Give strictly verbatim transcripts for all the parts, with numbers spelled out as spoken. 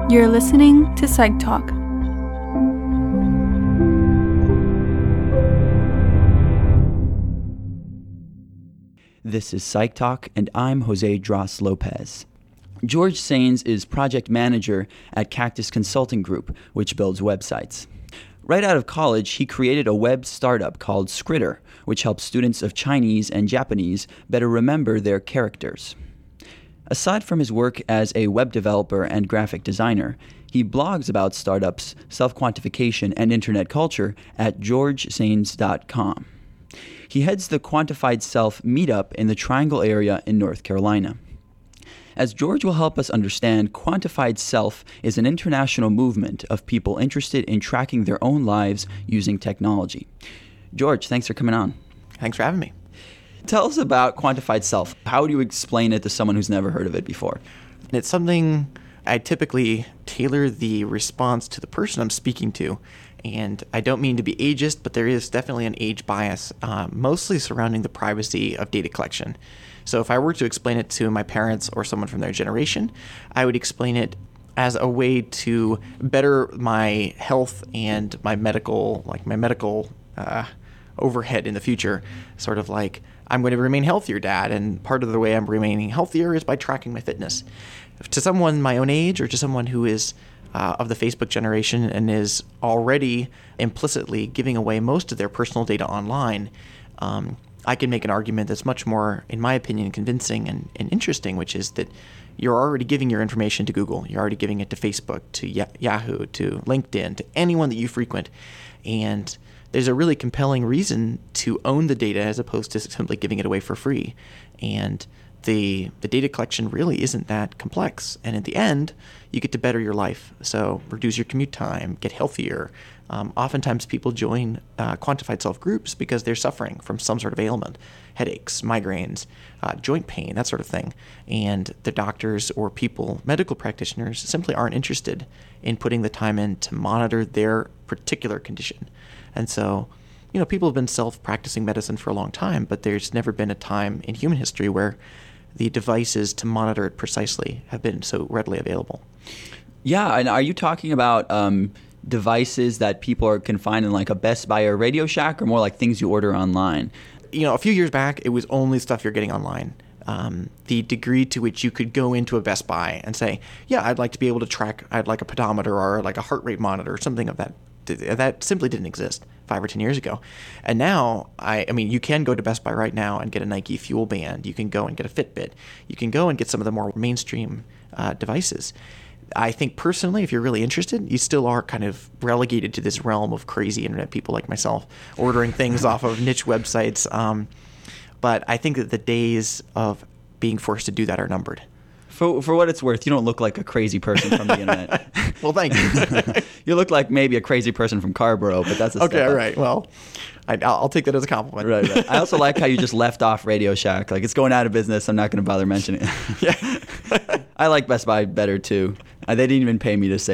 You're listening to Psych Talk. This is Psych Talk, and I'm Jose Dras Lopez. George Sains is project manager at Cactus Consulting Group, which builds websites. Right out of college, he created a web startup called Skritter, which helps students of Chinese and Japanese better remember their characters. Aside from his work as a web developer and graphic designer, he blogs about startups, self-quantification, and internet culture at george sains dot com. He heads the Quantified Self meetup in the Triangle area in North Carolina. As George will help us understand, Quantified Self is an international movement of people interested in tracking their own lives using technology. George, thanks for coming on. Thanks for having me. Tell us about Quantified Self. How do you explain it to someone who's never heard of it before? It's something I typically tailor the response to the person I'm speaking to. And I don't mean to be ageist, but there is definitely an age bias, uh, mostly surrounding the privacy of data collection. So if I were to explain it to my parents or someone from their generation, I would explain it as a way to better my health and my medical, like my medical uh, overhead in the future. Sort of like, I'm going to remain healthier, Dad, and part of the way I'm remaining healthier is by tracking my fitness. To someone my own age or to someone who is uh, of the Facebook generation and is already implicitly giving away most of their personal data online, um, I can make an argument that's much more, in my opinion, convincing and, and interesting, which is that you're already giving your information to Google. You're already giving it to Facebook, to Yahoo, to LinkedIn, to anyone that you frequent. And there's a really compelling reason to own the data as opposed to simply giving it away for free. And the the data collection really isn't that complex. And at the end, you get to better your life. So reduce your commute time, get healthier. Um, oftentimes people join uh, Quantified Self groups because they're suffering from some sort of ailment, headaches, migraines, uh, joint pain, that sort of thing. And the doctors or people, medical practitioners, simply aren't interested in putting the time in to monitor their particular condition. And so, you know, people have been self-practicing medicine for a long time, but there's never been a time in human history where the devices to monitor it precisely have been so readily available. Yeah, and are you talking about um, devices that people are can find in like a Best Buy or Radio Shack, or more like things you order online? You know, a few years back, it was only stuff you're getting online. Um, the degree to which you could go into a Best Buy and say, yeah, I'd like to be able to track, I'd like a pedometer or like a heart rate monitor or something of that. That simply didn't exist five or ten years ago. And now, I, I mean, you can go to Best Buy right now and get a Nike Fuel Band. You can go and get a Fitbit. You can go and get some of the more mainstream uh, devices. I think personally, if you're really interested, you still are kind of relegated to this realm of crazy internet people like myself, ordering things off of niche websites. Um, but I think that the days of being forced to do that are numbered. For for what it's worth, you don't look like a crazy person from the internet. Well, thank you. You look like maybe a crazy person from Carborough, but that's a okay. All right. Well, I, I'll take that as a compliment. Right, right. I also like how you just left off Radio Shack. Like, it's going out of business. I'm not going to bother mentioning it. Yeah. I like Best Buy better too. Uh, they didn't even pay me to say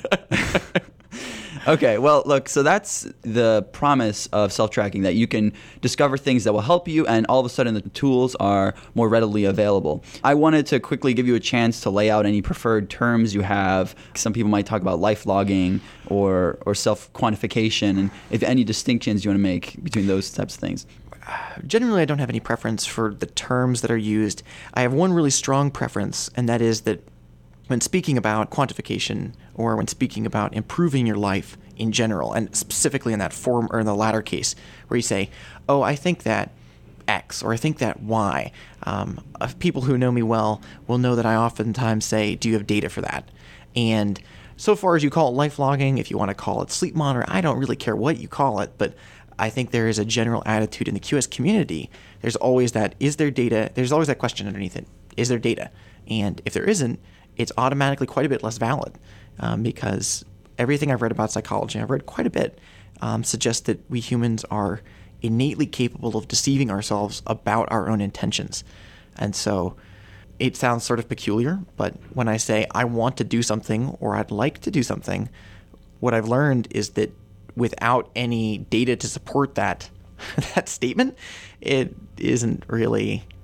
that. Okay, well, look, so that's the promise of self-tracking, that you can discover things that will help you, and all of a sudden the tools are more readily available. I wanted to quickly give you a chance to lay out any preferred terms you have. Some people might talk about life logging or, or self-quantification, and if any distinctions you want to make between those types of things. Generally, I don't have any preference for the terms that are used. I have one really strong preference, and that is that when speaking about quantification or when speaking about improving your life in general, and specifically in that form or in the latter case where you say, oh, I think that X or I think that Y, um, people who know me well will know that I oftentimes say, do you have data for that? And so far as you call it life logging, if you want to call it sleep monitor, I don't really care what you call it, but I think there is a general attitude in the Q S community. There's always that, is there data? There's always that question underneath it. Is there data? And if there isn't, it's automatically quite a bit less valid um, because everything I've read about psychology, I've read quite a bit, um, suggests that we humans are innately capable of deceiving ourselves about our own intentions. And so it sounds sort of peculiar, but when I say I want to do something or I'd like to do something, what I've learned is that without any data to support that that statement, it isn't really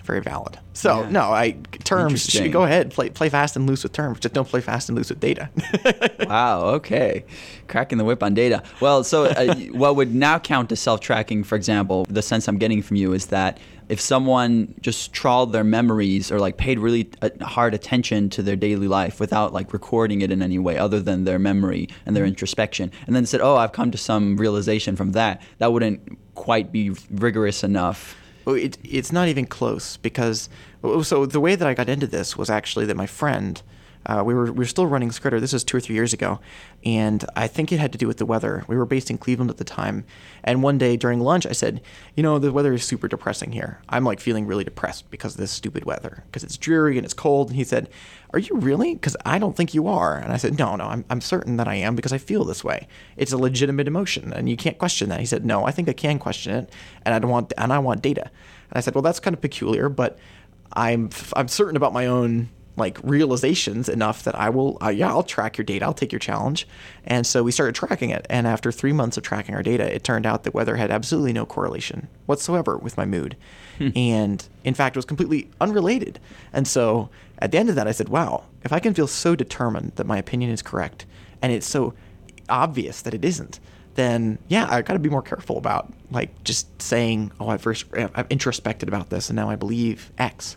very valid. So Yeah. no, I terms. Interesting. Go ahead, play play fast and loose with terms. Just don't play fast and loose with data. Wow, okay. Cracking the whip on data. Well, so uh, what would now count as self-tracking, for example, the sense I'm getting from you is that if someone just trawled their memories or like paid really uh, hard attention to their daily life without like recording it in any way other than their memory and their introspection, and then said, oh, I've come to some realization from that, that wouldn't quite be rigorous enough. Well, it, it's not even close because so the way that I got into this was actually that my friend, uh, we were we were still running Skritter. This was two or three years ago, and I think it had to do with the weather. We were based in Cleveland at the time, and one day during lunch, I said, you know, the weather is super depressing here. I'm like feeling really depressed because of this stupid weather, because it's dreary and it's cold. And he said, are you really? Because I don't think you are. And I said, no, no, I'm I'm certain that I am because I feel this way. It's a legitimate emotion, and you can't question that. He said, no, I think I can question it, and I don't want and I want data. And I said, well, that's kind of peculiar, but I'm I'm certain about my own like realizations enough that I will, uh, yeah, I'll track your data. I'll take your challenge. And so we started tracking it. And after three months of tracking our data, it turned out that weather had absolutely no correlation whatsoever with my mood. Hmm. And in fact, it was completely unrelated. And so at the end of that, I said, wow, if I can feel so determined that my opinion is correct, and it's so obvious that it isn't, then yeah, I got to be more careful about like just saying, oh, I've, first, I've introspected about this and now I believe X.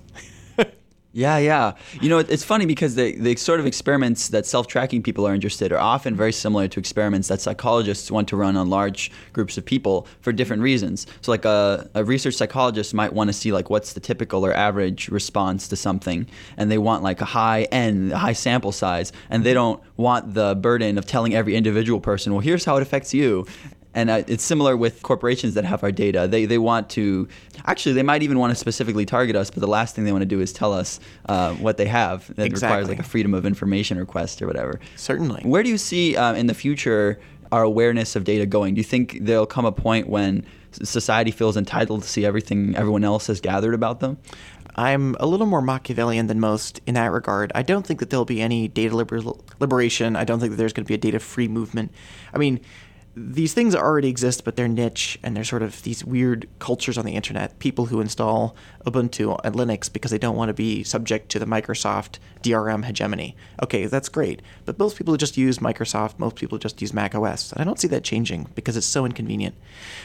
Yeah, yeah. You know, it's funny because the, the sort of experiments that self-tracking people are interested in are often very similar to experiments that psychologists want to run on large groups of people for different reasons. So like a, a research psychologist might want to see like what's the typical or average response to something, and they want like a high N, a high sample size, and they don't want the burden of telling every individual person, well, here's how it affects you. And uh, it's similar with corporations that have our data. They they want to, actually, they might even want to specifically target us, but the last thing they want to do is tell us uh, what they have. That exactly. requires like a freedom of information request or whatever. Certainly. Where do you see uh, in the future our awareness of data going? Do you think there'll come a point when society feels entitled to see everything everyone else has gathered about them? I'm a little more Machiavellian than most in that regard. I don't think that there'll be any data liber- liberation. I don't think that there's going to be a data-free movement. I mean, these things already exist, but they're niche, and they're sort of these weird cultures on the internet. People who install Ubuntu and Linux because they don't want to be subject to the Microsoft D R M hegemony. Okay, that's great, but most people just use Microsoft. Most people just use Mac O S, and I don't see that changing because it's so inconvenient.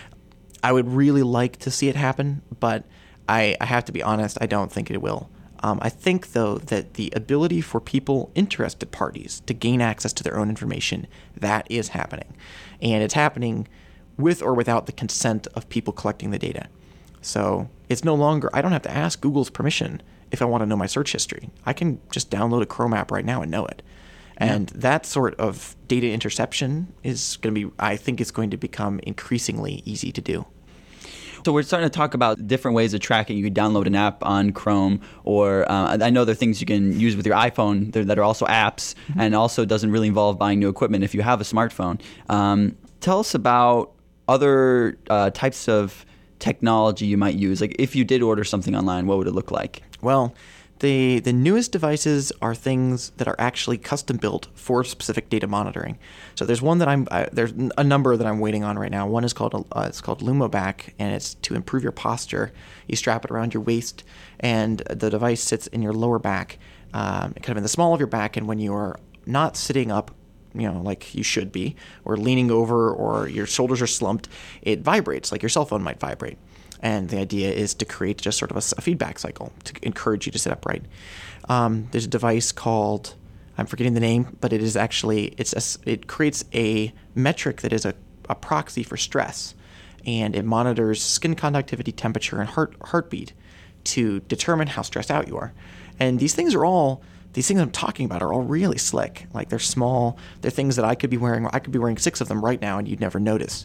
I would really like to see it happen, but I, I have to be honest, I don't think it will. Um, I think, though, that the ability for people, interested parties, to gain access to their own information, that is happening. And it's happening with or without the consent of people collecting the data. So it's no longer, I don't have to ask Google's permission if I want to know my search history. I can just download a Chrome app right now and know it. And yeah. that sort of data interception is going to be, I think it's going to become increasingly easy to do. So we're starting to talk about different ways of tracking. You could download an app on Chrome, or uh, I know there are things you can use with your iPhone that are also apps, mm-hmm. and also doesn't really involve buying new equipment if you have a smartphone. Um, tell us about other uh, types of technology you might use. Like if you did order something online, what would it look like? Well, the the newest devices are things that are actually custom built for specific data monitoring. So there's one that I'm I, there's a number that I'm waiting on right now. One is called uh, it's called LumoBack, and it's to improve your posture. You strap it around your waist, and the device sits in your lower back, um, kind of in the small of your back. And when you are not sitting up, you know, like you should be, or leaning over, or your shoulders are slumped, it vibrates like your cell phone might vibrate. And the idea is to create just sort of a, a feedback cycle to encourage you to sit upright. Um, there's a device called, I'm forgetting the name, but it is actually, it's a, it creates a metric that is a, a proxy for stress. And it monitors skin conductivity, temperature, and heart heartbeat to determine how stressed out you are. And these things are all, these things I'm talking about are all really slick. Like they're small, they're things that I could be wearing, I could be wearing six of them right now and you'd never notice.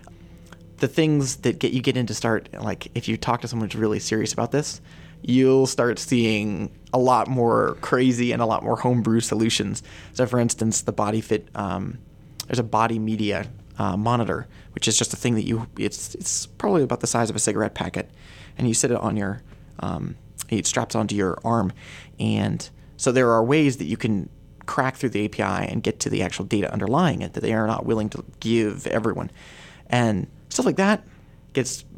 The things that get you get into start, like if you talk to someone who's really serious about this, you'll start seeing a lot more crazy and a lot more homebrew solutions. So for instance, the BodyFit, um, there's a body media uh, monitor, which is just a thing that you, it's it's probably about the size of a cigarette packet, and you sit it on your, um, it straps onto your arm. And so there are ways that you can crack through the A P I and get to the actual data underlying it that they are not willing to give everyone. And stuff like that gets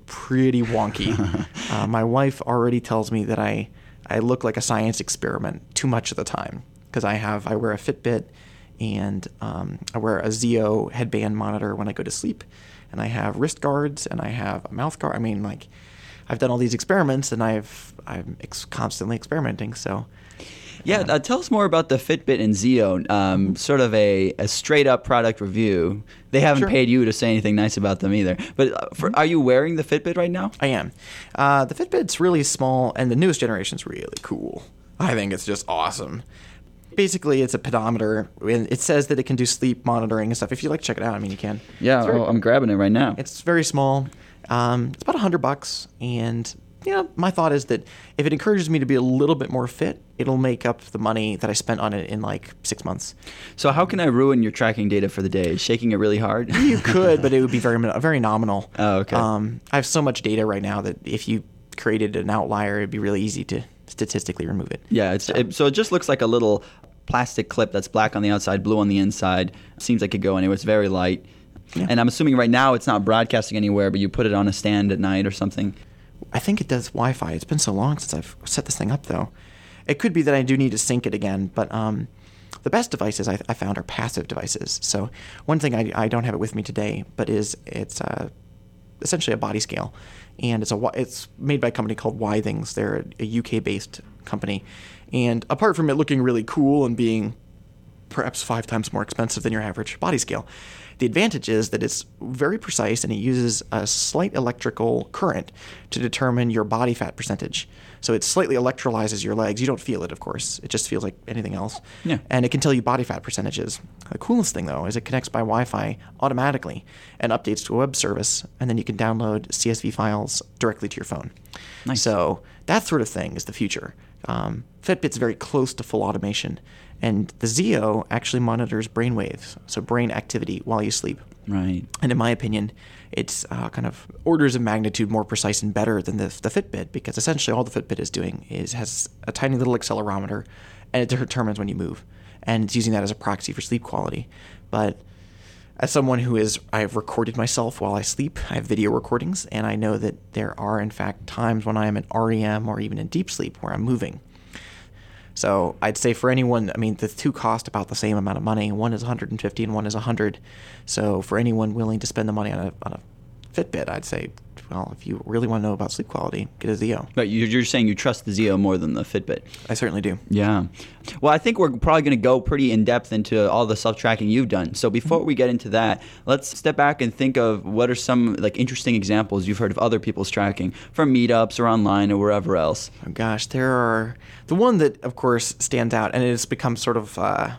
pretty wonky. uh, my wife already tells me that I, I look like a science experiment too much of the time because I have I wear a Fitbit and um, I wear a Zeo headband monitor when I go to sleep, and I have wrist guards and I have a mouth guard. I mean, like, I've done all these experiments and I've I'm ex- constantly experimenting. So. Yeah, uh, tell us more about the Fitbit and Zeo. Um, sort of a, a straight up product review. They haven't Sure. paid you to say anything nice about them either. But uh, for, are you wearing the Fitbit right now? I am. Uh, the Fitbit's really small, and the newest generation's really cool. I think it's just awesome. Basically, it's a pedometer, and it says that it can do sleep monitoring and stuff. If you like, check it out. I mean, you can. Yeah, It's very- oh, I'm grabbing it right now. It's very small. Um, it's about a hundred bucks, and you know, my thought is that if it encourages me to be a little bit more fit, it'll make up the money that I spent on it in like six months. So how can I ruin your tracking data for the day? Shaking it really hard? You could, but it would be very very nominal. Oh, okay. Um, I have so much data right now that if you created an outlier, it'd be really easy to statistically remove it. Yeah, it's, so. It, so it just looks like a little plastic clip that's black on the outside, blue on the inside. Seems like it could go anywhere. It's very light. Yeah. And I'm assuming right now it's not broadcasting anywhere, but you put it on a stand at night or something. I think it does Wi-Fi. It's been so long since I've set this thing up, though. It could be that I do need to sync it again, but um, the best devices I, I found are passive devices. So one thing I, I don't have it with me today, but is it's uh, essentially a body scale, and it's a it's made by a company called Withings. They're a, a U K-based company, and apart from it looking really cool and being perhaps five times more expensive than your average body scale, the advantage is that it's very precise and it uses a slight electrical current to determine your body fat percentage. So it slightly electrolyzes your legs. You don't feel it, of course. It just feels like anything else. Yeah. And it can tell you body fat percentages. The coolest thing, though, is it connects by Wi-Fi automatically and updates to a web service, and then you can download C S V files directly to your phone. Nice. So that sort of thing is the future. Um, Fitbit's very close to full automation. And the Zeo actually monitors brain waves, so brain activity while you sleep. Right. And in my opinion, it's uh, kind of orders of magnitude more precise and better than the, the Fitbit, because essentially all the Fitbit is doing is has a tiny little accelerometer, and it determines when you move. And it's using that as a proxy for sleep quality. But as someone who is, I've recorded myself while I sleep, I have video recordings, and I know that there are, in fact, times when I am in R E M or even in deep sleep where I'm moving. So I'd say for anyone, I mean, the two cost about the same amount of money. One is one hundred fifty and one is one hundred. So for anyone willing to spend the money on a, on a Fitbit, I'd say, well, if you really want to know about sleep quality, get a Zeo. But you're you're saying you trust the Zeo more than the Fitbit. I certainly do. Yeah. Well, I think we're probably going to go pretty in depth into all the self-tracking you've done. So before we get into that, let's step back and think of what are some like interesting examples you've heard of other people's tracking from meetups or online or wherever else. Oh, gosh, there are the one that, of course, stands out, and it has become sort of, uh,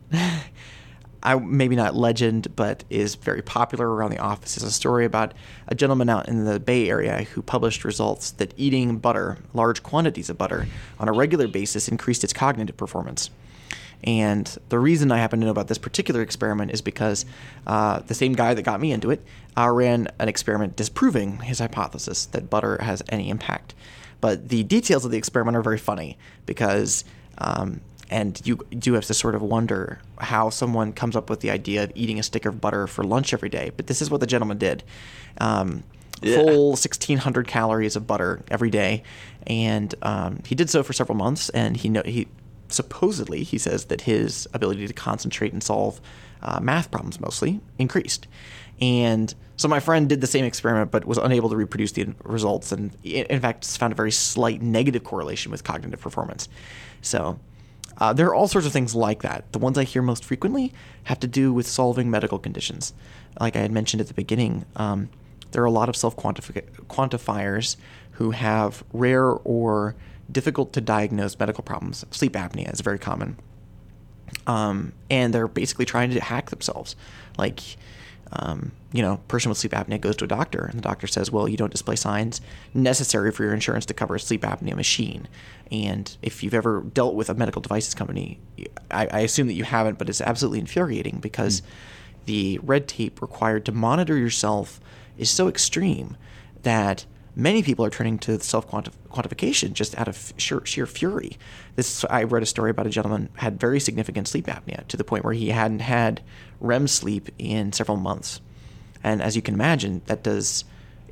I maybe not legend, but is very popular around the office. Is a story about a gentleman out in the Bay Area who published results that eating butter, large quantities of butter, on a regular basis increased its cognitive performance. And the reason I happen to know about this particular experiment is because uh, the same guy that got me into it uh, ran an experiment disproving his hypothesis that butter has any impact. But the details of the experiment are very funny because, um, and you do have to sort of wonder how someone comes up with the idea of eating a stick of butter for lunch every day. But this is what the gentleman did. Um, Yeah. Full sixteen hundred calories of butter every day. And um, he did so for several months, and he know he supposedly, he says that his ability to concentrate and solve uh, math problems mostly increased. And so my friend did the same experiment but was unable to reproduce the results, and in fact found a very slight negative correlation with cognitive performance. So uh, there are all sorts of things like that. The ones I hear most frequently have to do with solving medical conditions. Like I had mentioned at the beginning, um, there are a lot of self-quantifiers who have rare or difficult to diagnose medical problems. Sleep apnea is very common. Um, and they're basically trying to hack themselves. Like, um, you know, a person with sleep apnea goes to a doctor, and the doctor says, well, you don't display signs necessary for your insurance to cover a sleep apnea machine. And if you've ever dealt with a medical devices company, I, I assume that you haven't, but it's absolutely infuriating because mm. the red tape required to monitor yourself is so extreme that many people are turning to self-quantification just out of sheer, sheer fury. This I read a story about a gentleman who had very significant sleep apnea to the point where he hadn't had R E M sleep in several months. And as you can imagine, that does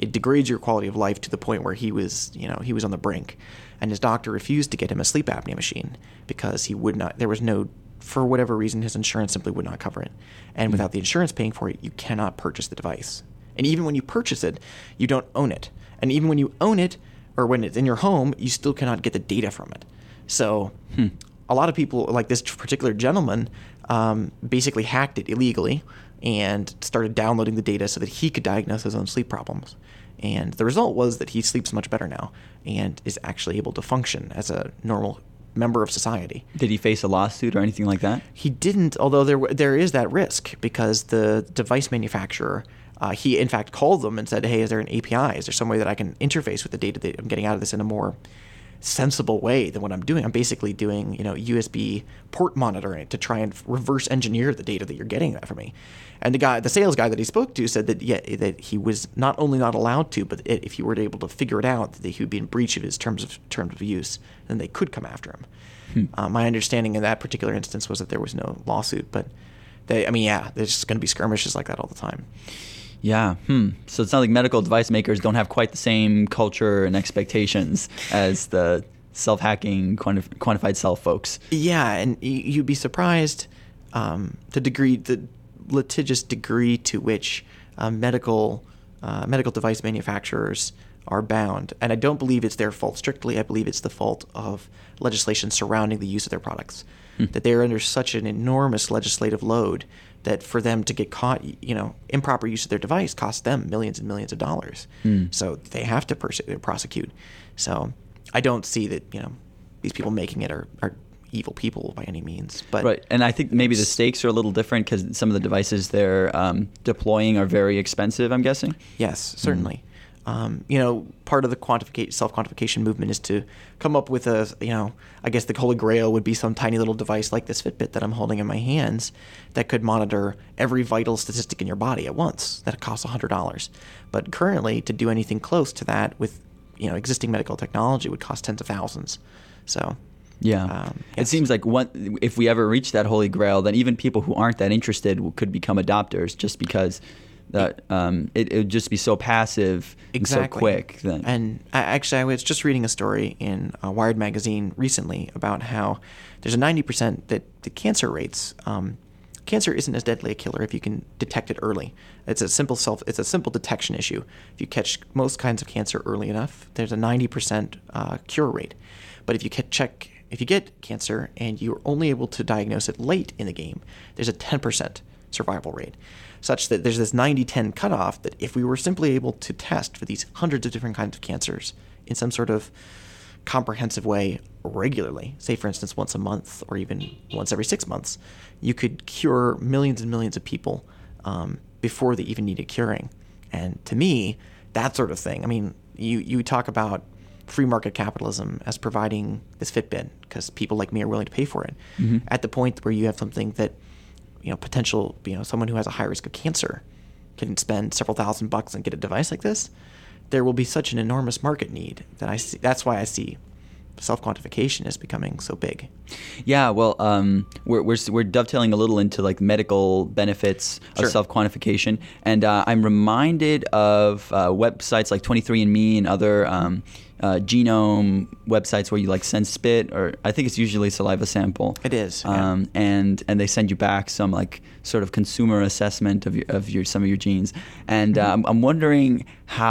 it degrades your quality of life to the point where he was, you know, he was on the brink, and his doctor refused to get him a sleep apnea machine because he would not. There was no, for whatever reason, his insurance simply would not cover it, and mm-hmm. without the insurance paying for it, you cannot purchase the device. And even when you purchase it, you don't own it, and even when you own it, or when it's in your home, you still cannot get the data from it. So. Hmm. A lot of people, like this particular gentleman, um, basically hacked it illegally and started downloading the data so that he could diagnose his own sleep problems. And the result was that he sleeps much better now and is actually able to function as a normal member of society. Did he face a lawsuit or anything like that? He didn't, although there there is that risk because the device manufacturer, uh, he in fact called them and said, hey, is there an A P I? Is there some way that I can interface with the data that I'm getting out of this in a more sensible way than what I'm doing? I'm basically doing, you know, U S B port monitoring to try and reverse engineer the data that you're getting from me. And the guy, the sales guy that he spoke to said that, yeah, that he was not only not allowed to, but if he were able to figure it out, that he would be in breach of his terms of terms of use, then they could come after him. Hmm. Uh, my understanding in that particular instance was that there was no lawsuit, but they, I mean, yeah, there's just going to be skirmishes like that all the time. Yeah. Hmm. So it's not like medical device makers don't have quite the same culture and expectations as the self-hacking quantif- quantified self folks. Yeah, and you'd be surprised um, the degree, the litigious degree to which uh, medical uh, medical device manufacturers are bound. And I don't believe it's their fault strictly. I believe it's the fault of legislation surrounding the use of their products. Hmm. That they're under such an enormous legislative load that for them to get caught, you know, improper use of their device costs them millions and millions of dollars. Mm. So they have to pers- prosecute. So I don't see that, you know, these people making it are, are evil people by any means. But right, and I think maybe the stakes are a little different because some of the devices they're um, deploying are very expensive, I'm guessing? Yes, certainly. Mm. Um, you know, part of the quantification, self-quantification movement is to come up with a, you know, I guess the holy grail would be some tiny little device like this Fitbit that I'm holding in my hands that could monitor every vital statistic in your body at once. That costs one hundred dollars. But currently, to do anything close to that with, you know, existing medical technology would cost tens of thousands. So, yeah, um, yes. It seems like one, if we ever reach that holy grail, then even people who aren't that interested could become adopters just because that um, it, it would just be so passive exactly. and so quick. Then. And I, actually, I was just reading a story in uh, Wired magazine recently about how there's a ninety percent that the cancer rates, um, cancer isn't as deadly a killer if you can detect it early. It's a simple self, it's a simple detection issue. If you catch most kinds of cancer early enough, there's a ninety percent uh, cure rate. But if you can check, if you get cancer and you're only able to diagnose it late in the game, there's a ten percent survival rate, such that there's this ninety ten cutoff that if we were simply able to test for these hundreds of different kinds of cancers in some sort of comprehensive way regularly, say for instance once a month or even once every six months, you could cure millions and millions of people um, before they even needed curing. And to me, that sort of thing, I mean, you, you talk about free market capitalism as providing this Fitbit because people like me are willing to pay for it. Mm-hmm. At the point where you have something that, you know, potential, you know, someone who has a high risk of cancer can spend several thousand bucks and get a device like this, there will be such an enormous market need that I see. That's why I see self-quantification is becoming so big. Yeah, well, um, we're, we're we're dovetailing a little into like medical benefits of sure. self-quantification, and uh, I'm reminded of uh, websites like twenty-three and me and other um, uh, genome websites where you like send spit, or I think it's usually saliva sample. It is, yeah. um, and and they send you back some like sort of consumer assessment of your, of your some of your genes, and mm-hmm. um, I'm wondering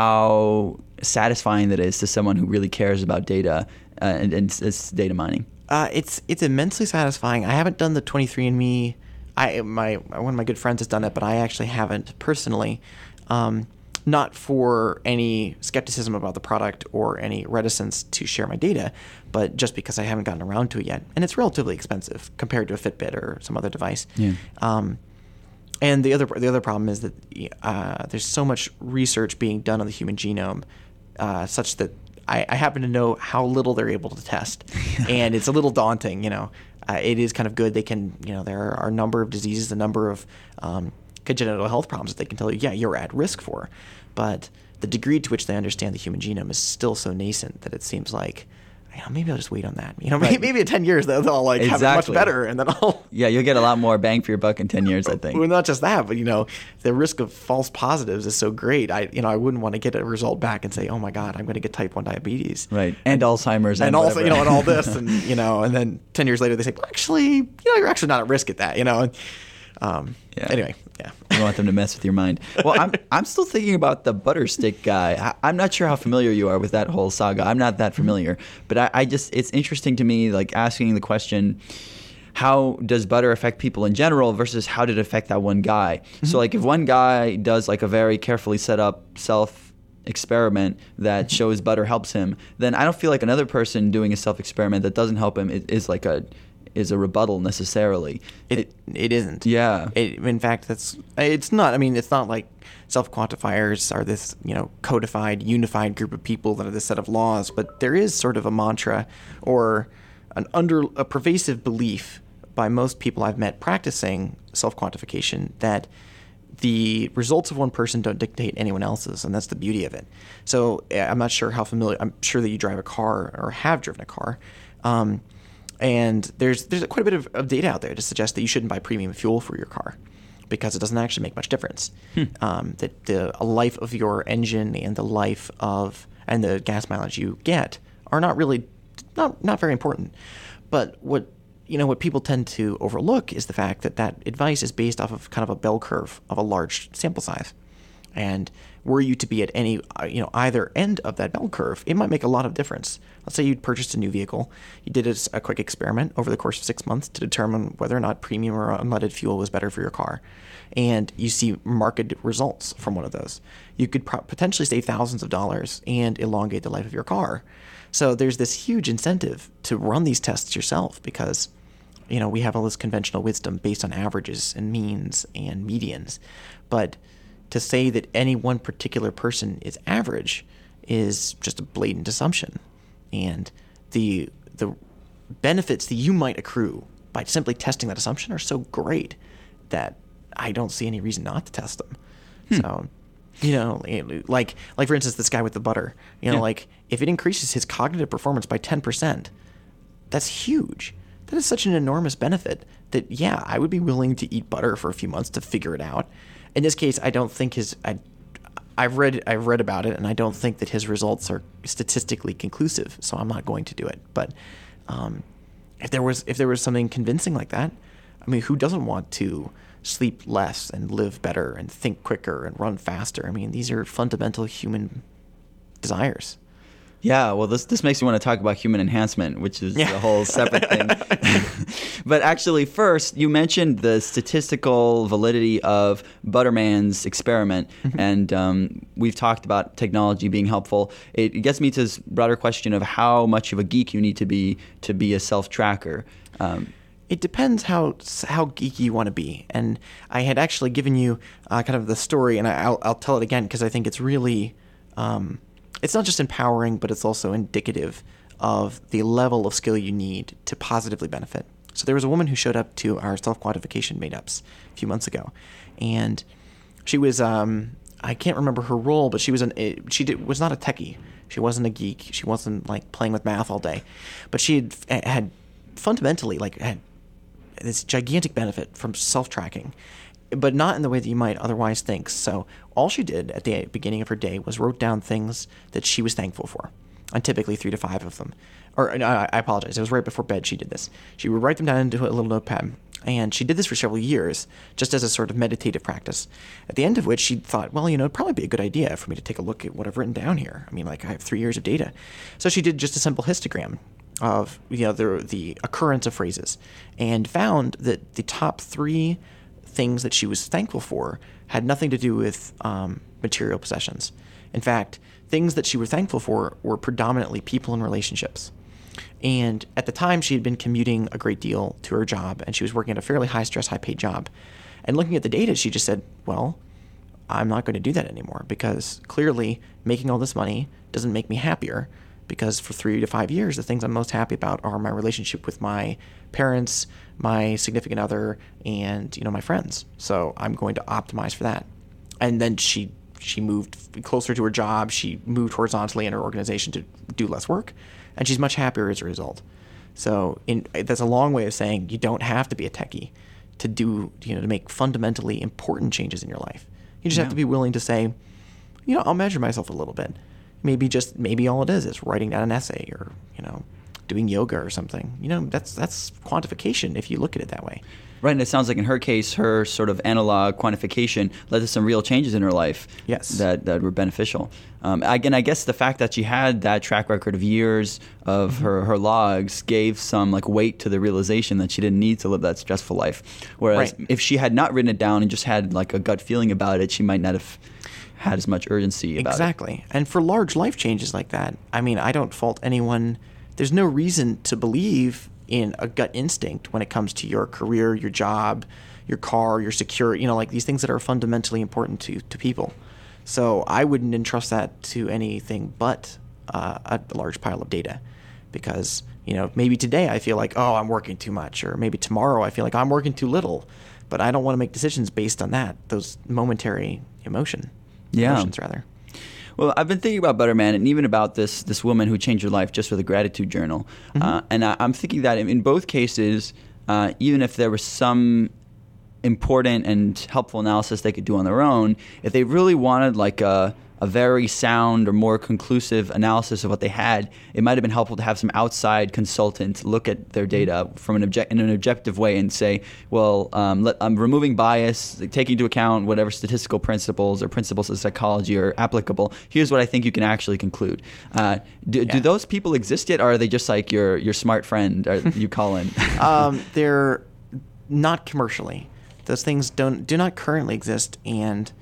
how satisfying that is to someone who really cares about data. Uh, and, and it's data mining. Uh, it's it's immensely satisfying. I haven't done the twenty-three and me. I my one of my good friends has done it, but I actually haven't personally. Um, not for any skepticism about the product or any reticence to share my data, but just because I haven't gotten around to it yet, and it's relatively expensive compared to a Fitbit or some other device. Yeah. Um, and the other the other problem is that uh, there's so much research being done on the human genome, uh, such that I, I happen to know how little they're able to test, and it's a little daunting. You know, uh, it is kind of good. They can, you know, there are a number of diseases, a number of um, congenital health problems that they can tell you, yeah, you're at risk for, but the degree to which they understand the human genome is still so nascent that it seems like you know, maybe I'll just wait on that. You know, Right. maybe, maybe in ten years they'll, they'll like have it Exactly. much better, and then I'll. Yeah, you'll get a lot more bang for your buck in ten years, I think. Well, not just that, but you know, the risk of false positives is so great. I, you know, I wouldn't want to get a result back and say, "Oh my God, I'm going to get type one diabetes." Right. And Alzheimer's. And, And also, whatever. you know, and all this, and you know, and then ten years later they say, well, actually, you know, you're actually not at risk at that. You know. And, um, Yeah. Anyway, yeah. You don't want them to mess with your mind. Well, I'm I'm still thinking about the butter stick guy. I, I'm not sure how familiar you are with that whole saga. I'm not that familiar, but I, I just it's interesting to me, like asking the question, how does butter affect people in general versus how did it affect that one guy? Mm-hmm. So like if one guy does like a very carefully set up self experiment that shows butter helps him, then I don't feel like another person doing a self experiment that doesn't help him is, is like a is a rebuttal necessarily. It it, it isn't. Yeah. It, in fact, that's it's not. I mean, it's not like self-quantifiers are this, you know, codified, unified group of people that are this set of laws. But there is sort of a mantra or an under a pervasive belief by most people I've met practicing self-quantification that the results of one person don't dictate anyone else's, and that's the beauty of it. So I'm not sure how familiar. I'm sure that you drive a car or have driven a car. Um, And there's there's quite a bit of, of data out there to suggest that you shouldn't buy premium fuel for your car because it doesn't actually make much difference. Hmm. Um, that the life of your engine and the life of and the gas mileage you get are not really not not very important. But what you know what people tend to overlook is the fact that that advice is based off of kind of a bell curve of a large sample size. And were you to be at any, you know, either end of that bell curve, it might make a lot of difference. Let's say you'd purchased a new vehicle. You did a, a quick experiment over the course of six months to determine whether or not premium or unleaded fuel was better for your car. And you see marked results from one of those. You could pro- potentially save thousands of dollars and elongate the life of your car. So there's this huge incentive to run these tests yourself because, you know, we have all this conventional wisdom based on averages and means and medians. But to say that any one particular person is average is just a blatant assumption. And the the benefits that you might accrue by simply testing that assumption are so great that I don't see any reason not to test them. Hmm. So, you know, like like for instance, this guy with the butter, you know, yeah. like if it increases his cognitive performance by ten percent, that's huge. That is such an enormous benefit that, yeah, I would be willing to eat butter for a few months to figure it out. In this case, I don't think his I, I've read I've read about it, and I don't think that his results are statistically conclusive. So I'm not going to do it. But um, if there was if there was something convincing like that, I mean, who doesn't want to sleep less and live better and think quicker and run faster? I mean, these are fundamental human desires. Yeah, well, this this makes me want to talk about human enhancement, which is yeah. a whole separate thing. But actually, first, you mentioned the statistical validity of Butterman's experiment, mm-hmm. and um, we've talked about technology being helpful. It, it gets me to this broader question of how much of a geek you need to be to be a self-tracker. Um, It depends how how geeky you want to be. And I had actually given you uh, kind of the story, and I, I'll, I'll tell it again because I think it's really... Um, It's not just empowering, but it's also indicative of the level of skill you need to positively benefit. So there was a woman who showed up to our self-quantification meetups a few months ago, and she was, um, I can't remember her role, but she was an, she did, was not a techie. She wasn't a geek. She wasn't like playing with math all day, but she had, had fundamentally like had this gigantic benefit from self-tracking, but not in the way that you might otherwise think. So all she did at the beginning of her day was wrote down things that she was thankful for, and typically three to five of them. Or no, I apologize. It was right before bed she did this. She would write them down into a little notepad, and she did this for several years, just as a sort of meditative practice, at the end of which she thought, well, you know, it'd probably be a good idea for me to take a look at what I've written down here. I mean, like, I have three years of data. So she did just a simple histogram of, you know, the, the occurrence of phrases, and found that the top three things that she was thankful for had nothing to do with um, material possessions. In fact, things that she was thankful for were predominantly people and relationships. And at the time, she had been commuting a great deal to her job, and she was working at a fairly high-stress, high-paid job. And looking at the data, she just said, well, I'm not going to do that anymore, because clearly making all this money doesn't make me happier, because for three to five years, the things I'm most happy about are my relationship with my parents, my significant other, and, you know, my friends. So I'm going to optimize for that. And then she she moved closer to her job. She moved horizontally in her organization to do less work, and she's much happier as a result. So in, that's a long way of saying you don't have to be a techie to do, you know, to make fundamentally important changes in your life. You just Yeah. have to be willing to say, you know, I'll measure myself a little bit. Maybe just, maybe all it is is writing down an essay or, you know, doing yoga or something. You know, that's that's quantification if you look at it that way. Right, and it sounds like in her case, her sort of analog quantification led to some real changes in her life. Yes. that that were beneficial. Um, again, I guess the fact that she had that track record of years of Mm-hmm. her, her logs gave some like weight to the realization that she didn't need to live that stressful life. Whereas Right. if she had not written it down and just had like a gut feeling about it, she might not have had as much urgency about it. Exactly. And for large life changes like that, I mean, I don't fault anyone. There's no reason to believe in a gut instinct when it comes to your career, your job, your car, your security, you know, like these things that are fundamentally important to, to people. So I wouldn't entrust that to anything but uh, a large pile of data because, you know, maybe today I feel like, oh, I'm working too much, or maybe tomorrow I feel like I'm working too little, but I don't want to make decisions based on that, those momentary emotion, Yeah. emotions rather. Well, I've been thinking about Better Man and even about this this woman who changed her life just with a gratitude journal. Mm-hmm. Uh, and I, I'm thinking that in, in both cases, uh, even if there was some important and helpful analysis they could do on their own, if they really wanted like a, a very sound or more conclusive analysis of what they had, it might have been helpful to have some outside consultant look at their data from an object in an objective way and say, well, um, let, I'm removing bias, like, taking into account whatever statistical principles or principles of psychology are applicable. Here's what I think you can actually conclude. Uh, do, Yeah. do those people exist yet, or are they just like your your smart friend or you call in? um, they're not commercially. Those things don't do not currently exist, and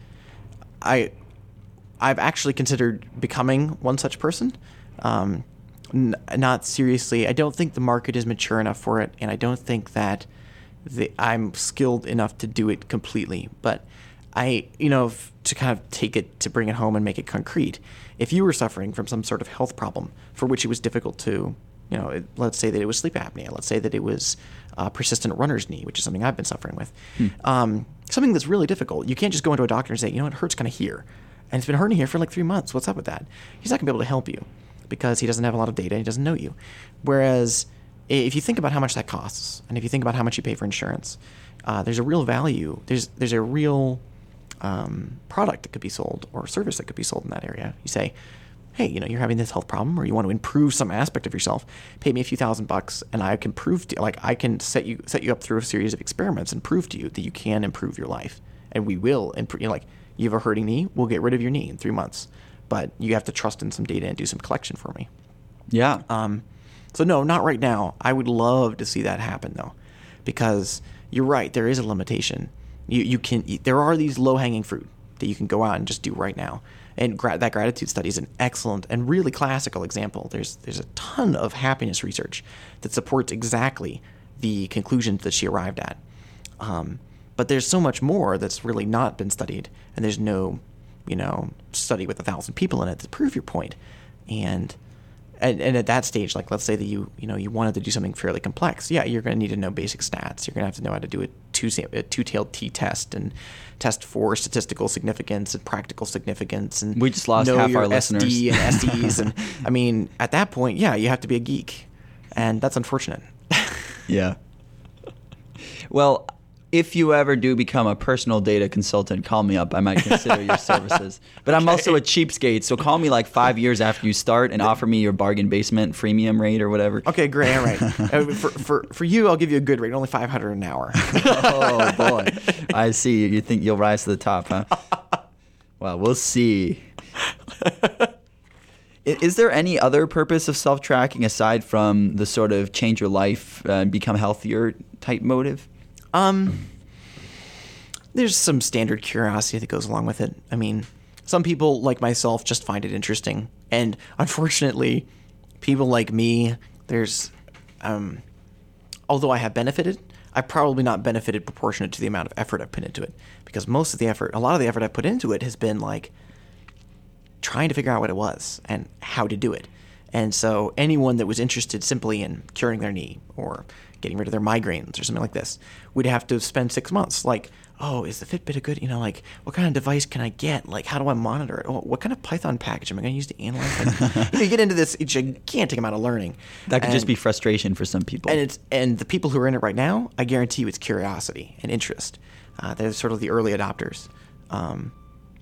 I I've actually considered becoming one such person. Um, n- not seriously. I don't think the market is mature enough for it, and I don't think that the, I'm skilled enough to do it completely. But I, you know, f- to kind of take it, to bring it home and make it concrete. If you were suffering from some sort of health problem for which it was difficult to, you know, it, let's say that it was sleep apnea. Let's say that it was uh, persistent runner's knee, which is something I've been suffering with. Hmm. Um, something that's really difficult. You can't just go into a doctor and say, you know, it hurts kind of here. And it's been hurting here for like three months. What's up with that? He's not going to be able to help you because he doesn't have a lot of data. He doesn't know you. Whereas if you think about how much that costs, and if you think about how much you pay for insurance, uh, there's a real value. There's there's a real um, product that could be sold or service that could be sold in that area. You say, hey, you know, you're having this health problem, or you want to improve some aspect of yourself. Pay me a few thousand bucks, and I can prove to like I can set you set you up through a series of experiments and prove to you that you can improve your life, and we will improve. You know, like you have a hurting knee, we'll get rid of your knee in three months, but you have to trust in some data and do some collection for me. Yeah. Um, so no, not right now. I would love to see that happen though, because you're right. There is a limitation. You you can there are these low hanging fruit that you can go out and just do right now. And gra- that gratitude study is an excellent and really classical example. There's there's a ton of happiness research that supports exactly the conclusions that she arrived at. Um, but there's so much more that's really not been studied, and there's no, you know, study with a thousand people in it to prove your point. And and, and at that stage, like let's say that you you know you wanted to do something fairly complex, yeah, you're going to need to know basic stats. You're going to have to know how to do a two a two-tailed t-test and test for statistical significance and practical significance, and We just lost know half your our S D listeners. and S Es, and I mean at that point, yeah, you have to be a geek, and that's unfortunate. Yeah. Well, if you ever do become a personal data consultant, call me up. I might consider your services. But I'm also a cheapskate, so call me like five years after you start and offer me your bargain basement freemium rate or whatever. Okay, great. All right. Uh, for, for for you, I'll give you a good rate, only five hundred an hour. Oh, boy. I see. You think you'll rise to the top, huh? Well, we'll see. I- Is there any other purpose of self-tracking aside from the sort of change your life uh, and become healthier type motive? Um, there's some standard curiosity that goes along with it. I mean, some people like myself just find it interesting, and unfortunately, people like me, there's, um, although I have benefited, I've probably not benefited proportionate to the amount of effort I've put into it, because most of the effort, a lot of the effort I've put into it has been like trying to figure out what it was and how to do it. And so anyone that was interested simply in curing their knee or getting rid of their migraines or something like this would have to spend six months like, oh, is the Fitbit a good, you know, like, what kind of device can I get? Like, how do I monitor it? Oh, what kind of Python package am I going to use to analyze it? you know, you get into this gigantic amount of learning. That could and, just be frustration for some people. And it's and the people who are in it right now, I guarantee you it's curiosity and interest. Uh, they're sort of the early adopters. Um,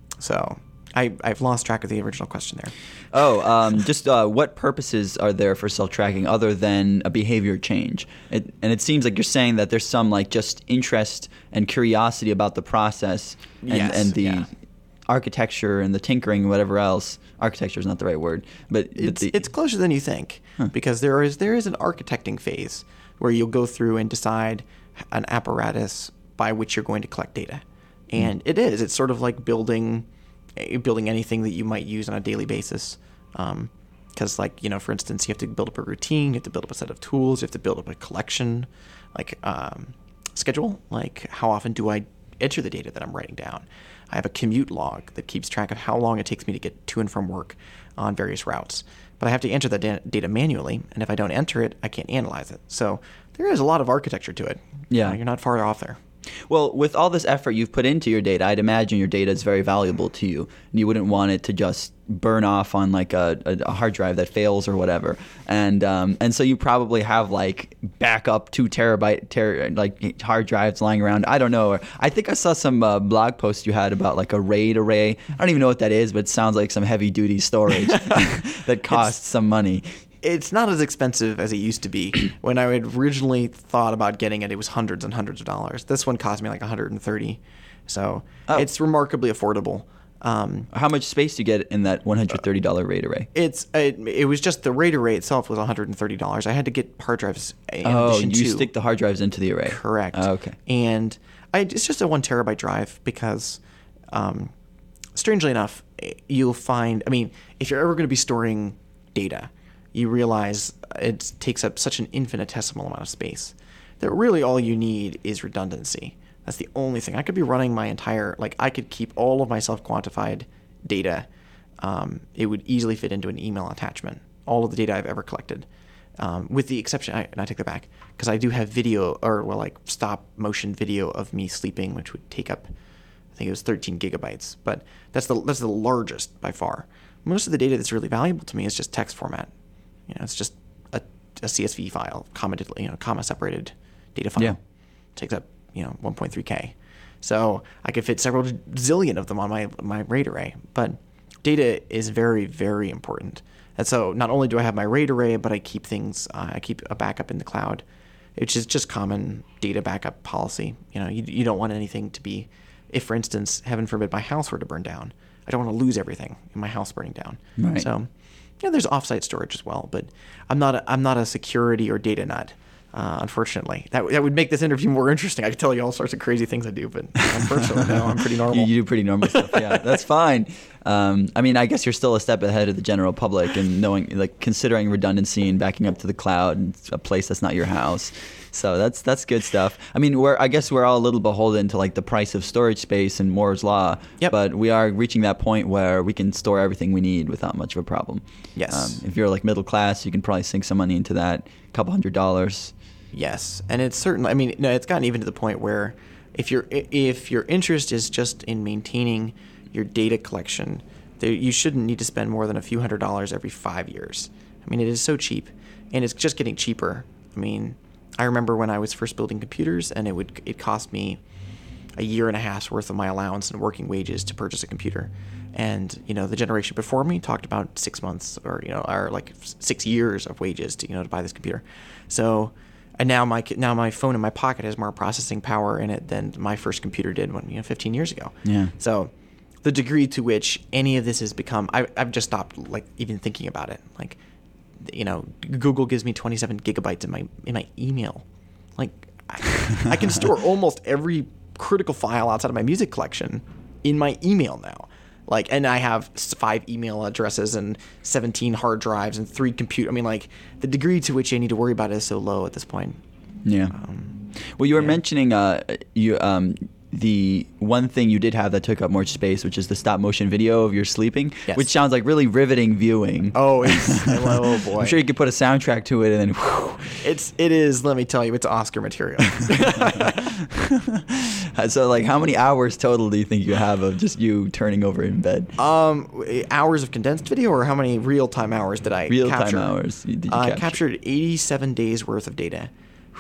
so I, I've lost track of the original question there. Oh, um, just uh, what purposes are there for self-tracking other than a behavior change? It, and it seems like you're saying that there's some like just interest and curiosity about the process and, Yes, and the yeah. architecture and the tinkering and whatever else. Architecture is not the right word, but but It's, the, it's closer than you think because there is there is an architecting phase where you'll go through and decide an apparatus by which you're going to collect data. And it is. It's sort of like building building anything that you might use on a daily basis. Because, um, like, you know, for instance, you have to build up a routine, you have to build up a set of tools, you have to build up a collection, like um, schedule, like how often do I enter the data that I'm writing down. I have a commute log that keeps track of how long it takes me to get to and from work on various routes. But I have to enter that da- data manually, and if I don't enter it, I can't analyze it. So there is a lot of architecture to it. Yeah. Uh, you're not far off there. Well, with all this effort you've put into your data, I'd imagine your data is very valuable to you. And you wouldn't want it to just burn off on like a, a, a hard drive that fails or whatever. And um, and so you probably have like backup two terabyte ter- like hard drives lying around. I don't know. Or I think I saw some uh, blog post you had about like a RAID array. I don't even know what that is, but it sounds like some heavy duty storage that costs It's- some money. It's not as expensive as it used to be. When I had originally thought about getting it, it was hundreds and hundreds of dollars. This one cost me like one hundred thirty, so Oh. it's remarkably affordable. Um, How much space do you get in that one hundred thirty dollars RAID array? it's it, it was just the RAID array itself was one hundred thirty dollars. I had to get hard drives in Oh, addition you to. stick the hard drives into the array. Correct. Oh, okay. And I, it's just a one terabyte drive because, um, strangely enough, you'll find. I mean, if you're ever going to be storing data, you realize it takes up such an infinitesimal amount of space that really all you need is redundancy. That's the only thing. I could be running my entire, like I could keep all of my self-quantified data. Um, it would easily fit into an email attachment, all of the data I've ever collected, um, with the exception, I, and I take that back, because I do have video, or well, like stop motion video of me sleeping, which would take up, I think it was thirteen gigabytes, but that's the that's the largest by far. Most of the data that's really valuable to me is just text format. You know, it's just a, a C S V file, commented, you know, comma separated data file. Yeah. Takes up, you know, one point three K. So I could fit several zillion of them on my my RAID array. But data is very, very important. And so not only do I have my RAID array, but I keep things, uh, I keep a backup in the cloud, which is just common data backup policy. You know, you, you don't want anything to be, if for instance, heaven forbid, my house were to burn down, I don't want to lose everything in my house burning down. Right. So, yeah, there's offsite storage as well, but I'm not a, I'm not a security or data nut, uh, unfortunately. That that would make this interview more interesting. I could tell you all sorts of crazy things I do, but unfortunately, no, I'm pretty normal. You, you do pretty normal stuff. Yeah, that's fine. Um, I mean, I guess you're still a step ahead of the general public and knowing, like, considering redundancy and backing up to the cloud and a place that's not your house. So that's that's good stuff. I mean, we're I guess we're all a little beholden to like the price of storage space and Moore's law. Yep. But we are reaching that point where we can store everything we need without much of a problem. Yes. Um, if you're like middle class, you can probably sink some money into that, a couple hundred dollars. Yes, and it's certainly. I mean, no, it's gotten even to the point where if your if your interest is just in maintaining your data collection, there, you shouldn't need to spend more than a few hundred dollars every five years. I mean, it is so cheap, and it's just getting cheaper. I mean, I remember when I was first building computers, and it would it cost me a year and a half's worth of my allowance and working wages to purchase a computer. And, you know, the generation before me talked about six months or, you know, or like six years of wages to, you know, to buy this computer. So, and now my now my phone in my pocket has more processing power in it than my first computer did when, you know, fifteen years ago. Yeah. So the degree to which any of this has become, I, I've just stopped, like, even thinking about it. Like, you know, Google gives me twenty-seven gigabytes in my in my email. Like, I, I can store almost every critical file outside of my music collection in my email now. Like, and I have five email addresses and seventeen hard drives and three compute. I mean, like, the degree to which I need to worry about it is so low at this point. Yeah. Um, Well, you were yeah. mentioning uh, you um, the one thing you did have that took up more space, which is the stop motion video of your sleeping, Yes. which sounds like really riveting viewing. Oh, it's, oh boy. I'm sure you could put a soundtrack to it and then whew. It's it is. Let me tell you, it's Oscar material. So like how many hours total do you think you have of just you turning over in bed? um, hours of condensed video, or how many real time hours did I Real capture? time hours did you I capture? captured eighty-seven days worth of data.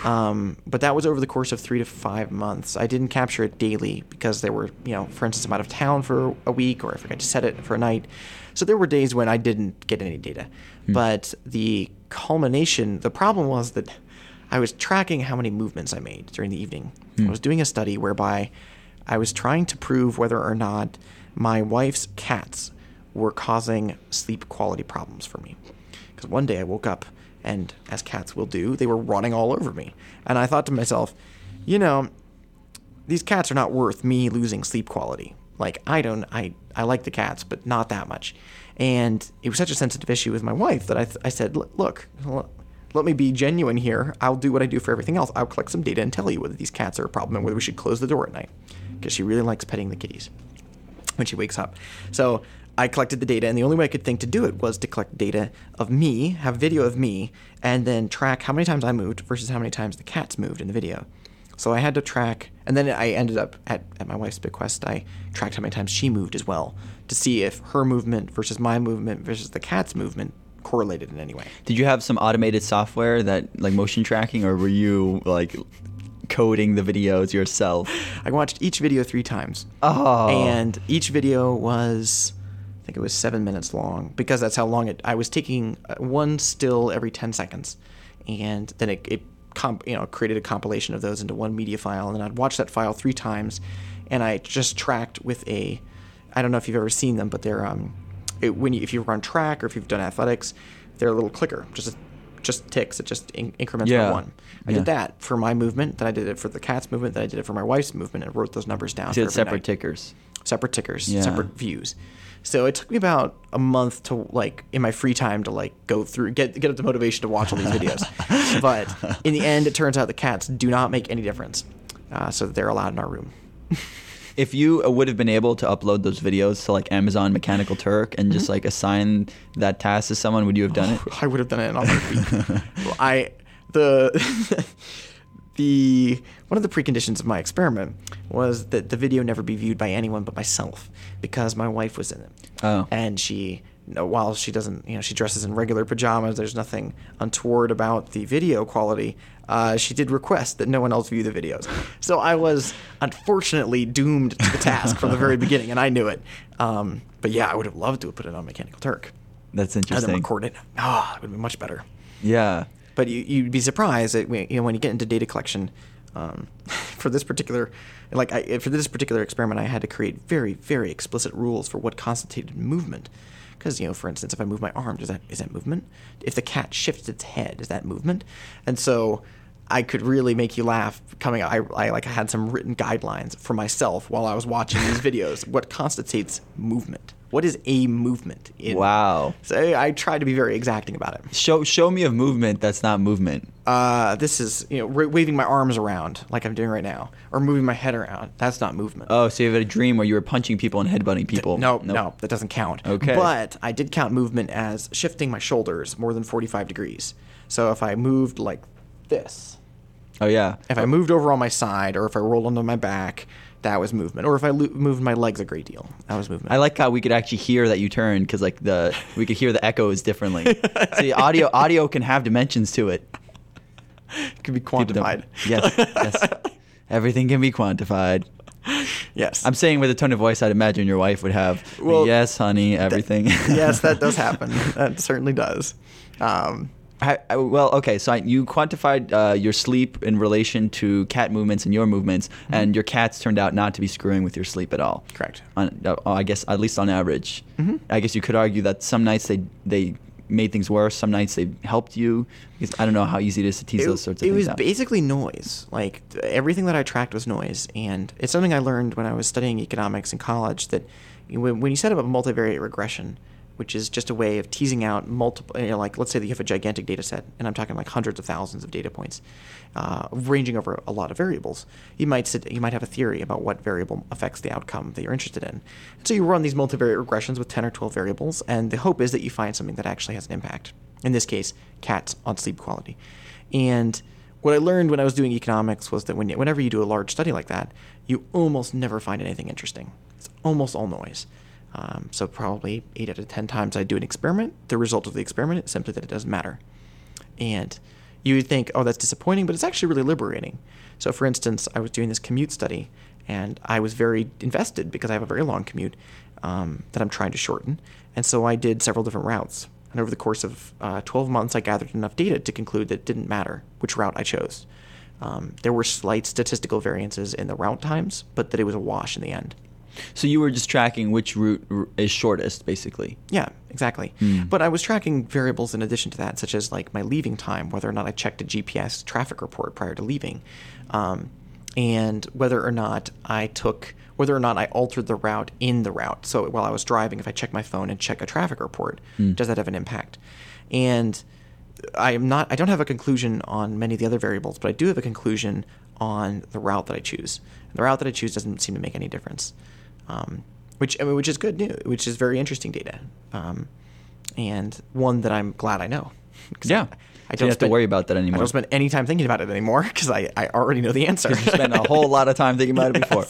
Um, but that was over the course of three to five months. I didn't capture it daily because there were, you know, for instance, I'm out of town for a week, or I forgot to set it for a night. So there were days when I didn't get any data. Hmm. But the culmination, the problem was that I was tracking how many movements I made during the evening. Hmm. I was doing a study whereby I was trying to prove whether or not my wife's cats were causing sleep quality problems for me. Because one day I woke up, and as cats will do, they were running all over me. And I thought to myself, you know, these cats are not worth me losing sleep quality. Like, I don't, I, I like the cats, but not that much. And it was such a sensitive issue with my wife that I, th- I said, look, let me be genuine here. I'll do what I do for everything else. I'll collect some data and tell you whether these cats are a problem and whether we should close the door at night. Because she really likes petting the kitties when she wakes up. So I collected the data, and the only way I could think to do it was to collect data of me, have video of me, and then track how many times I moved versus how many times the cats moved in the video. So I had to track, and then I ended up, at, at my wife's bequest, I tracked how many times she moved as well to see if her movement versus my movement versus the cat's movement correlated in any way. Did you have some automated software that, like motion tracking, or were you like coding the videos yourself? I watched each video three times. Oh. And each video was, I think it was seven minutes long, because that's how long it, I was taking one still every ten seconds. And then it, it comp, you know, created a compilation of those into one media file. And then I'd watch that file three times. And I just tracked with a, I don't know if you've ever seen them, but they're, um, it, when you, if you run track or if you've done athletics, they're a little clicker, just a, just ticks. It just in, increments yeah. by one. I yeah. did that for my movement, then I did it for the cat's movement, then I did it for my wife's movement, and wrote those numbers down. So for it's every separate night. tickers. Separate tickers, Yeah. separate views. So it took me about a month to, like, in my free time to, like, go through, get get up the motivation to watch all these videos. But in the end, it turns out the cats do not make any difference. Uh, so they're allowed in our room. If you uh, would have been able to upload those videos to like Amazon Mechanical Turk and just like assign that task to someone, would you have done it? I would have done it in a heartbeat. Well, I the the one of the preconditions of my experiment was that the video never be viewed by anyone but myself, because my wife was in it. Oh. And she, you know, while she doesn't, you know, she dresses in regular pajamas, there's nothing untoward about the video quality. Uh, she did request that no one else view the videos. So I was unfortunately doomed to the task from the very beginning, and I knew it. Um, but yeah, I would have loved to have put it on Mechanical Turk. That's And then interesting. record it. Ah, it would have been much better. Yeah. But you, you'd be surprised that when, you know, when you get into data collection, um, for this particular, like I, for this particular experiment, I had to create very, very explicit rules for what constituted movement. Because, you know, for instance, if I move my arm, does that is that movement? If the cat shifts its head, is that movement? And so I could really make you laugh. Coming, I, I like I had some written guidelines for myself while I was watching these videos. What constitutes movement? What is a movement? In, Wow. So I, I tried to be very exacting about it. Show show me a movement that's not movement. Uh, this is, you know, ra- waving my arms around like I'm doing right now, or moving my head around. That's not movement. Oh, so you had a dream where you were punching people and headbutting people. No, Nope. no, that doesn't count. Okay. But I did count movement as shifting my shoulders more than forty-five degrees. So if I moved like this, Oh, yeah. if I moved over on my side, or if I rolled onto my back, that was movement. Or if I lo- moved my legs a great deal, that was movement. I like how we could actually hear that you turned, because like the we could hear the echoes differently. See, audio audio can have dimensions to it. It could be People don't- quantified. Yes, yes. Everything can be quantified. Yes. I'm saying with a tone of voice I'd imagine your wife would have. Well, yes, honey, everything. Yes, that does happen. That certainly does. Um, I, I, well, okay, so I, you quantified uh, your sleep in relation to cat movements and your movements, Mm-hmm. and your cats turned out not to be screwing with your sleep at all. Correct. On, uh, I guess at least on average. Mm-hmm. I guess you could argue that some nights they they made things worse, some nights they helped you. Because I don't know how easy it is to tease it, those sorts of it things was out. basically noise. Like th- everything that I tracked was noise, and it's something I learned when I was studying economics in college. That you- when, when you set up a multivariate regression, which is just a way of teasing out multiple, you know, like let's say that you have a gigantic data set, and I'm talking like hundreds of thousands of data points, uh, ranging over a lot of variables. You might sit, you might have a theory about what variable affects the outcome that you're interested in. So you run these multivariate regressions with ten or twelve variables, and the hope is that you find something that actually has an impact. In this case, cats on sleep quality. And what I learned when I was doing economics was that when, whenever you do a large study like that, you almost never find anything interesting. It's almost all noise. Um, so probably eight out of ten times I do an experiment, the result of the experiment is simply that it doesn't matter. And you would think, oh, that's disappointing, but it's actually really liberating. So for instance, I was doing this commute study, and I was very invested because I have a very long commute um, that I'm trying to shorten. And so I did several different routes. And over the course of uh, twelve months, I gathered enough data to conclude that it didn't matter which route I chose. Um, there were slight statistical variances in the route times, but that it was a wash in the end. So you were just tracking which route r- is shortest, basically. Yeah, exactly. Mm. But I was tracking variables in addition to that, such as like my leaving time, whether or not I checked a G P S traffic report prior to leaving, um, and whether or not I took, whether or not I altered the route in the route. So while I was driving, if I check my phone and check a traffic report, mm. does that have an impact? And I am not, I don't have a conclusion on many of the other variables, but I do have a conclusion on the route that I choose. The route that I choose doesn't seem to make any difference. Um, which I mean, which is good news, which is very interesting data, um, and one that I'm glad I know. Yeah, I, I don't so don't have spend, to worry about that anymore. I don't spend any time thinking about it anymore because I, I already know the answer. You spent a whole lot of time thinking about it before.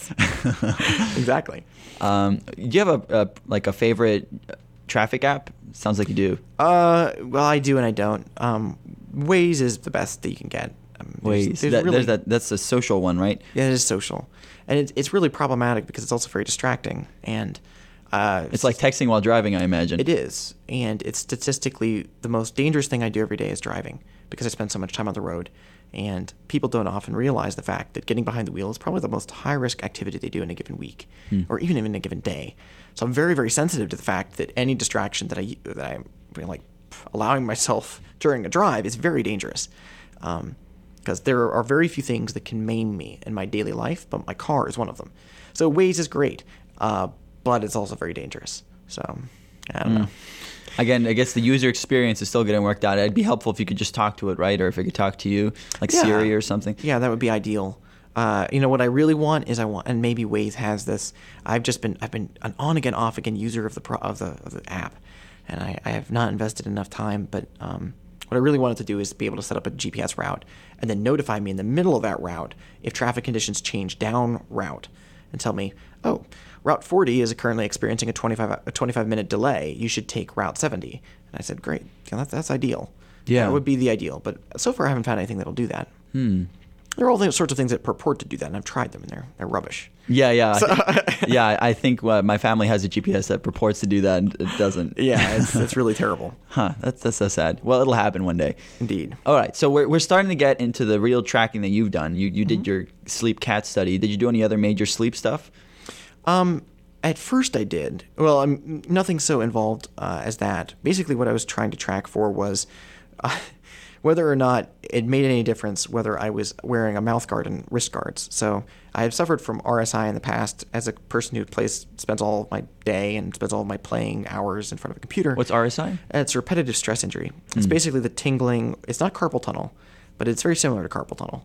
Exactly. Um, do you have a, a like a favorite traffic app? Sounds like you do. Uh, well, I do and I don't. Um, Waze is the best that you can get. Um, there's, Waze. there's That, really, there's that. That's a social one, right? Yeah, it is social. And it's it's really problematic because it's also very distracting. And uh, it's like texting while driving, I imagine. It is. And it's statistically the most dangerous thing I do every day is driving because I spend so much time on the road. And people don't often realize the fact that getting behind the wheel is probably the most high-risk activity they do in a given week hmm. or even in a given day. So I'm very, very sensitive to the fact that any distraction that, I, that I'm like allowing myself during a drive is very dangerous. Um Because there are very few things that can maim me in my daily life, but my car is one of them. So Waze is great, uh, but it's also very dangerous. So I don't mm. know. Again, I guess the user experience is still getting worked out. It'd be helpful if you could just talk to it, right? Or if it could talk to you, like yeah. Siri or something. Yeah, that would be ideal. Uh, you know what I really want is I want, and maybe Waze has this. I've just been I've been an on again, off again user of the pro, of the of the app, and I, I have not invested enough time, but. Um, What I really wanted to do is be able to set up a G P S route and then notify me in the middle of that route if traffic conditions change down route and tell me, oh, Route forty is currently experiencing a twenty-five a twenty-five minute delay. You should take Route seventy. And I said, great. Yeah, that's, that's ideal. Yeah. That would be the ideal. But so far I haven't found anything that'll do that. Hmm. There are all those sorts of things that purport to do that, and I've tried them, and they're, they're rubbish. Yeah, yeah. So, yeah, I think uh, my family has a G P S that purports to do that, and it doesn't. Yeah, it's, it's really terrible. Huh, that's, that's so sad. Well, it'll happen one day. Indeed. All right, so we're we're starting to get into the real tracking that you've done. You you Mm-hmm. did your sleep cat study. Did you do any other major sleep stuff? Um, at first I did. Well, I'm, nothing so involved uh, as that. Basically what I was trying to track for was... Uh, whether or not it made any difference whether I was wearing a mouth guard and wrist guards. So I have suffered from R S I in the past as a person who plays, spends all of my day and spends all of my playing hours in front of a computer. What's R S I? It's repetitive stress injury. It's mm. basically the tingling. It's not carpal tunnel, but it's very similar to carpal tunnel.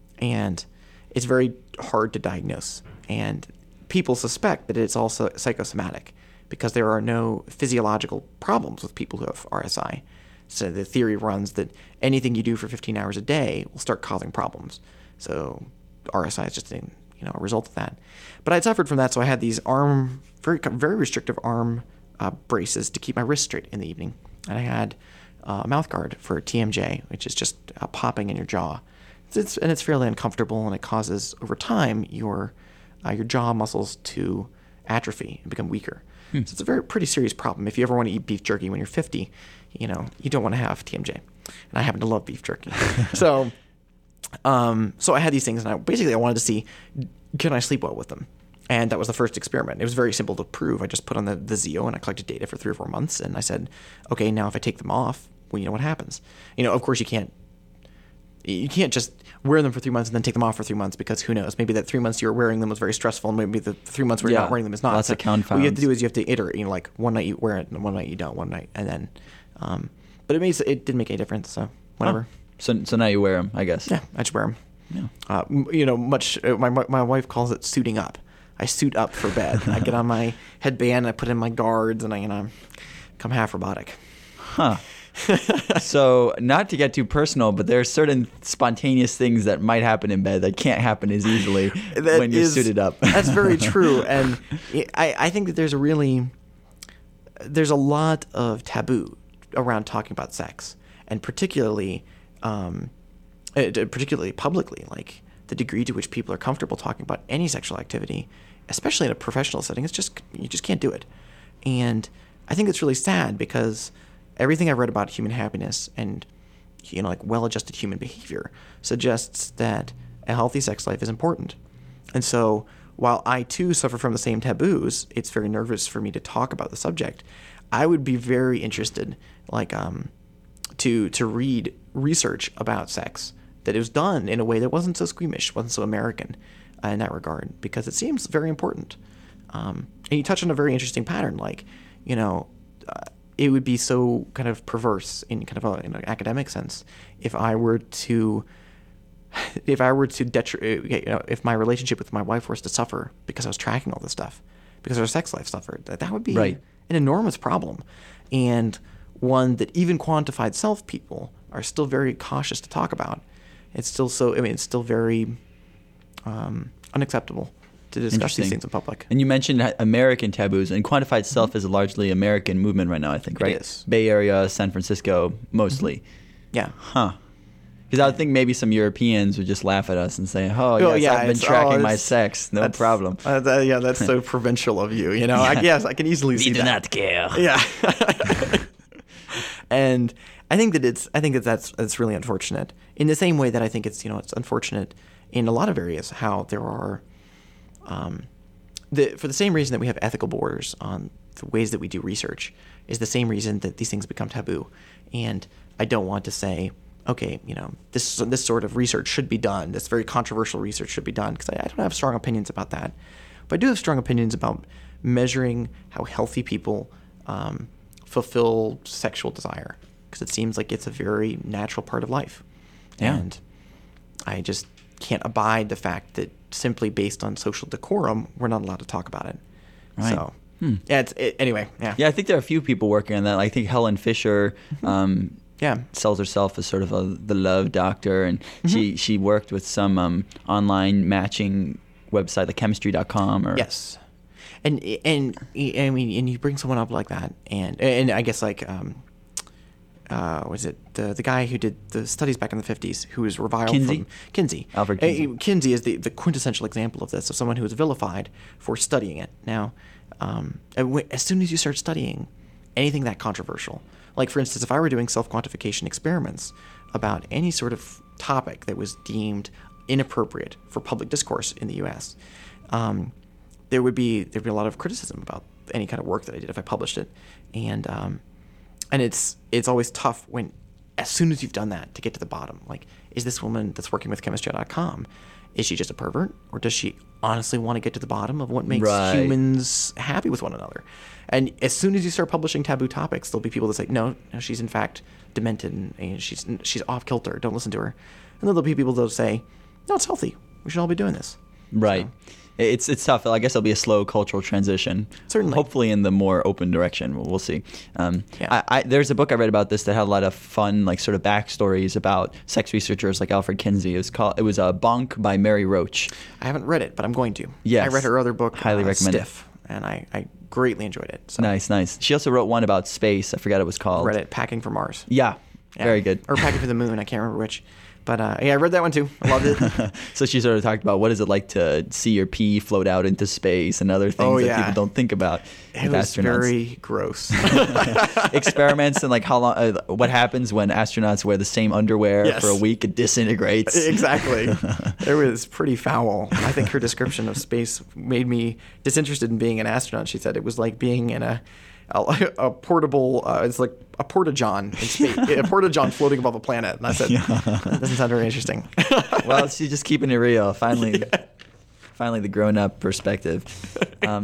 And it's very hard to diagnose. And people suspect that it's also psychosomatic because there are no physiological problems with people who have R S I. So the theory runs that anything you do for fifteen hours a day will start causing problems. So R S I is just a, you know, a result of that. But I'd suffered from that, so I had these arm, very very restrictive arm uh, braces to keep my wrist straight in the evening. And I had uh, a mouth guard for T M J, which is just uh, popping in your jaw. It's, it's, and it's fairly uncomfortable, and it causes, over time, your uh, your jaw muscles to atrophy and become weaker. Hmm. So it's a very pretty serious problem. If you ever want to eat beef jerky when you're fifty, you know, you don't want to have T M J. And I happen to love beef jerky. so um, so I had these things, and I basically I wanted to see, can I sleep well with them? And that was the first experiment. It was very simple to prove. I just put on the, the Zeo, and I collected data for three or four months, and I said, okay, now if I take them off, well, you know what happens? You know, of course you can't, you can't just wear them for three months and then take them off for three months because who knows? Maybe that three months you were wearing them was very stressful, and maybe the three months where you're Yeah, not wearing them is not. lots So of confounds. what you have to do is you have to iterate. You know, like one night you wear it, and one night you don't. One night, and then. Um, but it makes it didn't make any difference. So whatever. Oh. So so now you wear them, I guess. Yeah, I just wear them. Yeah. Uh, m- you know, much. Uh, my my wife calls it suiting up. I suit up for bed. I get on my headband, I put in my guards, and I you know, come half robotic. Huh. So, not to get too personal, but there are certain spontaneous things that might happen in bed that can't happen as easily That when you're is- suited up. That's very true, and I, I think that there's a really there's a lot of taboo around talking about sex, and particularly um, uh, particularly publicly, like the degree to which people are comfortable talking about any sexual activity, especially in a professional setting. It's just you just can't do it, and I think it's really sad because everything I've read about human happiness and you know like well-adjusted human behavior suggests that a healthy sex life is important. And so while I too suffer from the same taboos, it's very nervous for me to talk about the subject. I would be very interested like um to to read research about sex that was done in a way that wasn't so squeamish, wasn't so American uh, in that regard, because it seems very important. Um, and you touch on a very interesting pattern, like, you know, uh, it would be so kind of perverse in kind of a, in an academic sense if I were to, if I were to detri- you know, if my relationship with my wife was to suffer because I was tracking all this stuff, because our sex life suffered. That that would be Right. an enormous problem, and one that even quantified self people are still very cautious to talk about. It's still so. I mean, it's still very um, unacceptable to discuss Interesting. these things in public. And you mentioned ha- American taboos, and quantified self is a largely American movement right now, I think, It right? is. Bay Area, San Francisco, mostly. Yeah. Huh. Because I would think maybe some Europeans would just laugh at us and say, "Oh, Oh, yes, yeah, I've been it's- tracking oh, my it's- sex, no That's- problem." Uh, that- yeah, that's so provincial of you. You know, I guess I can easily see We do that. not care. Yeah. And I think that it's I think that that's that's really unfortunate. In the same way that I think it's you know it's unfortunate in a lot of areas how there are, um, the for the same reason that we have ethical borders on the ways that we do research is the same reason that these things become taboo. And I don't want to say, okay, you know, this this sort of research should be done. This very controversial research should be done, because I, I don't have strong opinions about that. But I do have strong opinions about measuring how healthy people um, fulfill sexual desire, because it seems like it's a very natural part of life. Yeah. And I just can't abide the fact that simply based on social decorum, we're not allowed to talk about it. Right. So, Hmm. yeah, it's, it, anyway, yeah. Yeah, I think there are a few people working on that. I think Helen Fisher um, Yeah. sells herself as sort of a the love doctor, and Mm-hmm. she she worked with some um, online matching website, like chemistry dot com. Or Yes. And, and, I mean, and you bring someone up like that, and, and I guess like, um, uh, was it the the guy who did the studies back in the fifties, who was reviled Kinsey? from Kinsey? Alfred Uh, Kinsey. Kinsey is the, the quintessential example of this, of someone who was vilified for studying it. Now, um, and when- as soon as you start studying anything that controversial, like for instance, if I were doing self-quantification experiments about any sort of topic that was deemed inappropriate for public discourse in the U S, um, there would be there'd be a lot of criticism about any kind of work that I did if I published it, and um, and it's it's always tough when as soon as you've done that to get to the bottom. Like, is this woman that's working with chemistry dot com, is she just a pervert, or does she honestly want to get to the bottom of what makes Right. humans happy with one another? And as soon as you start publishing taboo topics, there'll be people that say, no, no, she's in fact demented and, and she's she's off kilter. Don't listen to her. And then there'll be people that'll say, no, it's healthy. We should all be doing this. Right. So, It's it's tough. I guess it'll be a slow cultural transition. Certainly. Hopefully in the more open direction. We'll, we'll see. Um, Yeah. I, I, there's a book I read about this that had a lot of fun, like sort of backstories about sex researchers like Alfred Kinsey. It was called. It was a Bonk by Mary Roach. I haven't read it, but I'm going to. Yes. I read her other book, Highly uh, recommend it. Stiff, and I, I greatly enjoyed it. So Nice, nice. She also wrote one about space. I forgot what it was called. read it, Packing for Mars. Yeah, Yeah. very good. Or Packing for the Moon. I can't remember which. But uh, yeah, I read that one too. I loved it. So she sort of talked about what is it like to see your pee float out into space and other things Oh, that yeah. people don't think about It with was astronauts. very gross. Experiments and like how long, uh, what happens when astronauts wear the same underwear Yes. for a week? It disintegrates. Exactly. It was pretty foul. I think her description of space made me disinterested in being an astronaut. She said it was like being in a a, a portable. Uh, it's like a porta-john in space, a porta-john floating above a planet. And I said, yeah. That doesn't sound very interesting. Well, she's just keeping it real. Finally, yeah. finally, the grown-up perspective. Um,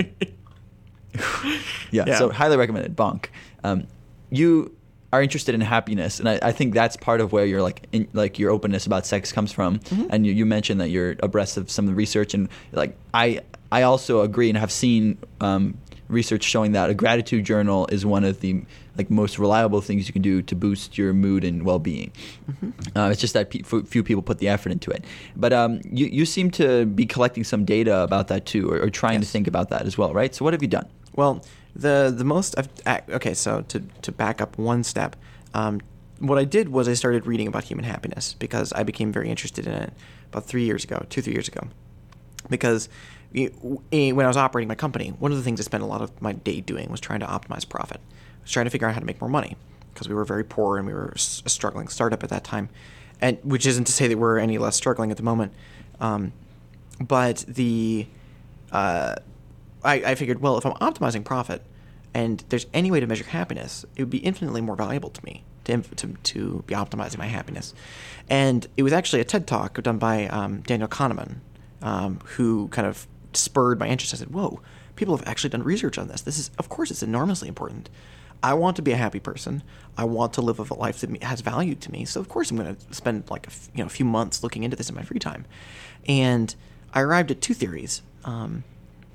yeah, yeah. So highly recommended. Bonk. Um, you are interested in happiness, and I, I think that's part of where your like in, like your openness about sex comes from. Mm-hmm. And you, you mentioned that you're abreast of some of the research, and like I I also agree and have seen um, research showing that a gratitude journal is one of the like most reliable things you can do to boost your mood and well-being. Mm-hmm. Uh, it's just that pe- few people put the effort into it. But um, you you seem to be collecting some data about that too, or, or trying yes. to think about that as well, right? So what have you done? Well, the the most I've, okay. So to to back up one step, um, what I did was I started reading about human happiness because I became very interested in it about three years ago, two three years ago. Because when I was operating my company, one of the things I spent a lot of my day doing was trying to optimize profit. I was trying to figure out how to make more money because we were very poor and we were a struggling startup at that time, and which isn't to say that we're any less struggling at the moment, um, but the uh, I, I figured, well, if I'm optimizing profit and there's any way to measure happiness, it would be infinitely more valuable to me to to, to be optimizing my happiness. And it was actually a TED Talk done by um, Daniel Kahneman, um, who kind of spurred my interest. I said, whoa, people have actually done research on this. This is, of course, it's enormously important. I want to be a happy person. I want to live a life that has value to me. So, of course, I'm going to spend like a, you know, a few months looking into this in my free time. And I arrived at two theories. Um,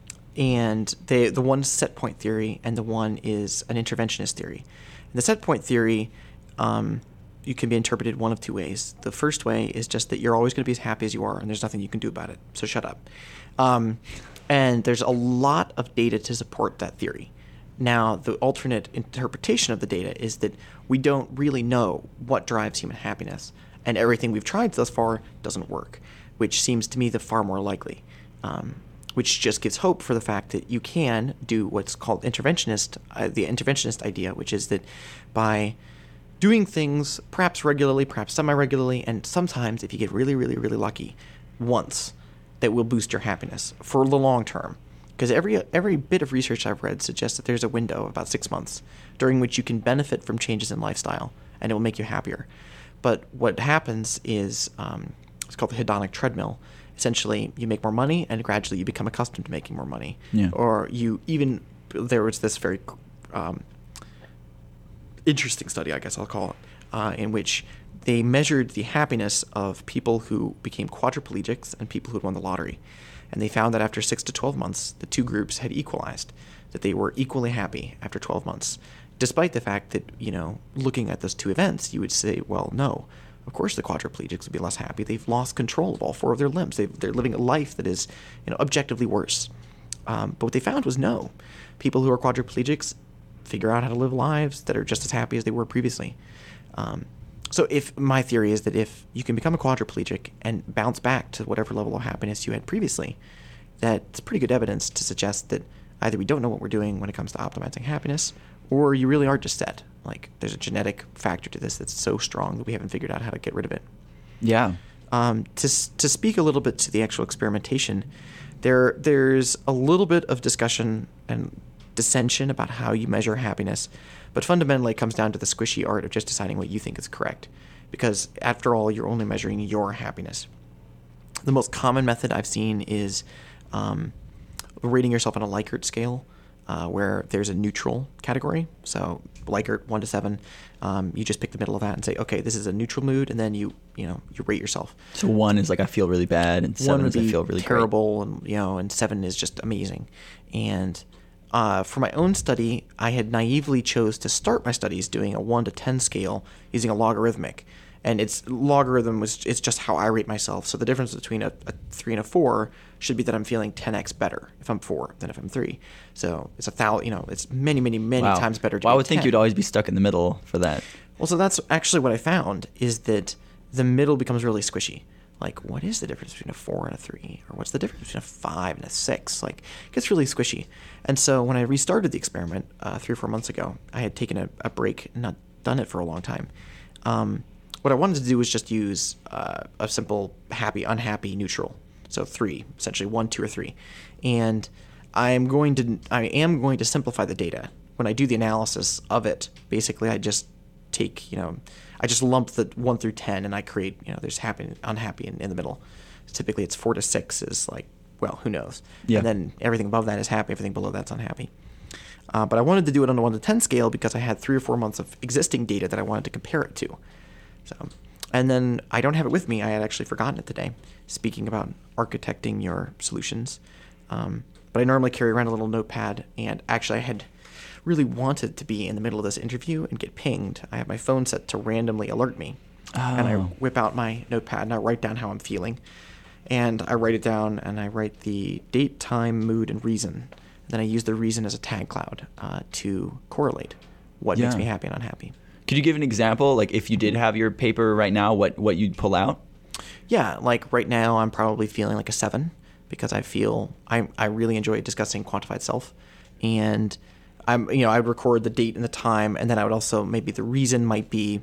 And they, the one's set point theory, and the one is an interventionist theory. And the set point theory, um, you can be interpreted one of two ways. The first way is just that you're always going to be as happy as you are, and there's nothing you can do about it. So shut up. Um, and there's a lot of data to support that theory. Now, the alternate interpretation of the data is that we don't really know what drives human happiness, and everything we've tried thus far doesn't work, which seems to me the far more likely. Um, which just gives hope for the fact that you can do what's called interventionist, uh, the interventionist idea, which is that by doing things perhaps regularly, perhaps semi-regularly, and sometimes, if you get really, really, really lucky, once, that will boost your happiness for the long term. Because every every bit of research I've read suggests that there's a window of about six months during which you can benefit from changes in lifestyle, and it will make you happier. But what happens is, um, it's called the hedonic treadmill. Essentially, you make more money, and gradually you become accustomed to making more money. Yeah. Or you even, there was this very um, interesting study, I guess I'll call it, uh, in which they measured the happiness of people who became quadriplegics and people who had won the lottery. And they found that after six to twelve months, the two groups had equalized, that they were equally happy after twelve months. Despite the fact that, you know, looking at those two events, you would say, well, no. Of course, the quadriplegics would be less happy. They've lost control of all four of their limbs. They've, they're living a life that is, you know, objectively worse. Um, but what they found was no. People who are quadriplegics figure out how to live lives that are just as happy as they were previously. Um, so if my theory is that if you can become a quadriplegic and bounce back to whatever level of happiness you had previously, that's pretty good evidence to suggest that either we don't know what we're doing when it comes to optimizing happiness, or you really are just set. Like, there's a genetic factor to this that's so strong that we haven't figured out how to get rid of it. Yeah. Um, to to speak a little bit to the actual experimentation, there there's a little bit of discussion and dissension about how you measure happiness, but fundamentally it comes down to the squishy art of just deciding what you think is correct, because after all, you're only measuring your happiness. The most common method I've seen is um, rating yourself on a Likert scale, uh, where there's a neutral category. So Likert one to seven, um, you just pick the middle of that and say, okay, this is a neutral mood, and then you you know you rate yourself. So one is like I feel really bad, and seven is I feel really terrible, great. and you know, and seven is just amazing. And uh, for my own study, I had naively chose to start my studies doing a one to ten scale using a logarithmic. And its logarithm was it's just how I rate myself. So the difference between a, a three and a four should be that I'm feeling ten x better if I'm four than if I'm three. So it's a thousand, you know, it's many, many, many wow. times better to well, be I would ten. think you'd always be stuck in the middle for that. Well, so that's actually what I found is that the middle becomes really squishy. Like, what is the difference between a four and a three? Or what's the difference between a five and a six? Like, it gets really squishy. And so when I restarted the experiment uh, three or four months ago, I had taken a, a break and not done it for a long time. Um, What I wanted to do was just use uh, a simple happy, unhappy, neutral. So three, essentially one, two, or three. And I am going to I am going to simplify the data when I do the analysis of it, basically I just take, you know, I just lump the one through ten and I create, you know, there's happy and unhappy in, in the middle. Typically it's four to six is like, well, who knows? Yeah. And then everything above that is happy, everything below that's unhappy. Uh, but I wanted to do it on a one to ten scale because I had three or four months of existing data that I wanted to compare it to. So, and then I don't have it with me. I had actually forgotten it today, speaking about architecting your solutions. Um, but I normally carry around a little notepad, and actually I had really wanted to be in the middle of this interview and get pinged. I have my phone set to randomly alert me. Oh. And I whip out my notepad and I write down how I'm feeling. And I write it down and I write the date, time, mood, and reason. Then I use the reason as a tag cloud uh, to correlate what Yeah. makes me happy and unhappy. Could you give an example? Like if you did have your paper right now, what, what you'd pull out? Yeah, like right now I'm probably feeling like a seven because I feel I I really enjoy discussing quantified self, and I'm you know I would record the date and the time, and then I would also maybe the reason might be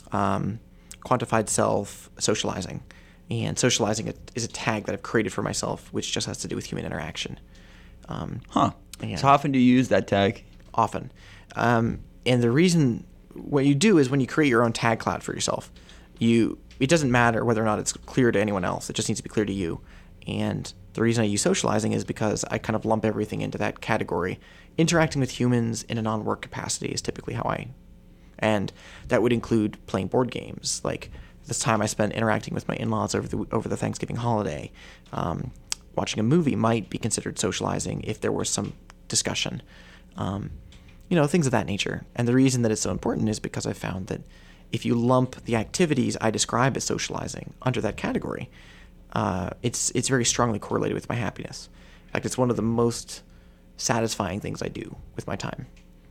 um, quantified self socializing, and socializing is a tag that I've created for myself, which just has to do with human interaction. Um, Huh. Yeah. So how often do you use that tag? Often. Um, and the reason, what you do is when you create your own tag cloud for yourself, you it doesn't matter whether or not it's clear to anyone else. It just needs to be clear to you. And the reason I use socializing is because I kind of lump everything into that category. Interacting with humans in a non-work capacity is typically how I, and that would include playing board games. Like this time I spent interacting with my in-laws over the over the Thanksgiving holiday. Um, watching a movie might be considered socializing if there was some discussion. Um, you know, things of that nature. And the reason that it's so important is because I found that if you lump the activities I describe as socializing under that category, uh, it's it's very strongly correlated with my happiness. In fact, it's one of the most satisfying things I do with my time.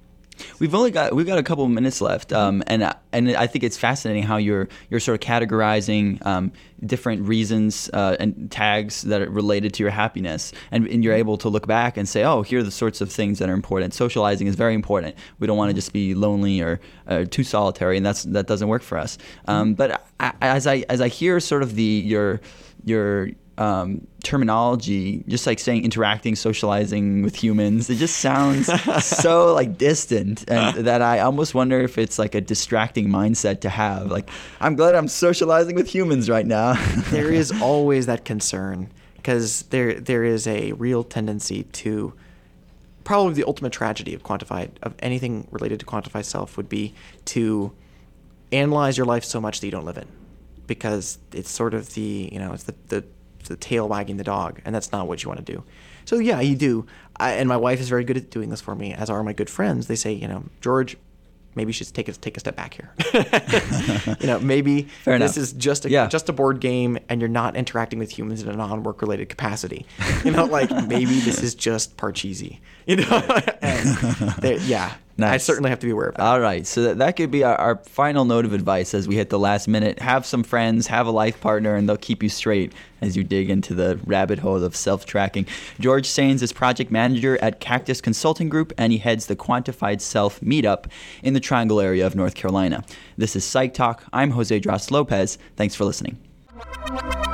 We've only got we've got a couple of minutes left, um, and I- and I think it's fascinating how you're you're sort of categorizing um, different reasons uh, and tags that are related to your happiness, and, and you're able to look back and say, oh, here are the sorts of things that are important. Socializing is very important. We don't want to just be lonely or uh, too solitary, and that's that doesn't work for us. Um, but I, as I as I hear sort of the your your Um, terminology, just like saying interacting, socializing with humans, it just sounds so like distant, and that I almost wonder if it's like a distracting mindset to have. Like, I'm glad I'm socializing with humans right now. There is always that concern because there there is a real tendency to, probably the ultimate tragedy of quantified, of anything related to quantified self would be to analyze your life so much that you don't live it, because it's sort of the, you know, it's the, the the tail wagging the dog, and that's not what you want to do. So yeah, you do. I, and my wife is very good at doing this for me, as are my good friends. They say, you know, George, maybe you should take a, take a step back here. You know, maybe Fair this enough. is just a, Yeah. just a board game, and you're not interacting with humans in a non-work related capacity. You know, like maybe this is just Parcheesi. You know, and there- yeah. I Nice. certainly have to be aware of that. All right, so that, that could be our, our final note of advice as we hit the last minute. Have some friends, have a life partner, and they'll keep you straight as you dig into the rabbit hole of self-tracking. George Sains is project manager at Cactus Consulting Group, and he heads the Quantified Self Meetup in the Triangle area of North Carolina. This is Psych Talk. I'm Jose Dras Lopez. Thanks for listening.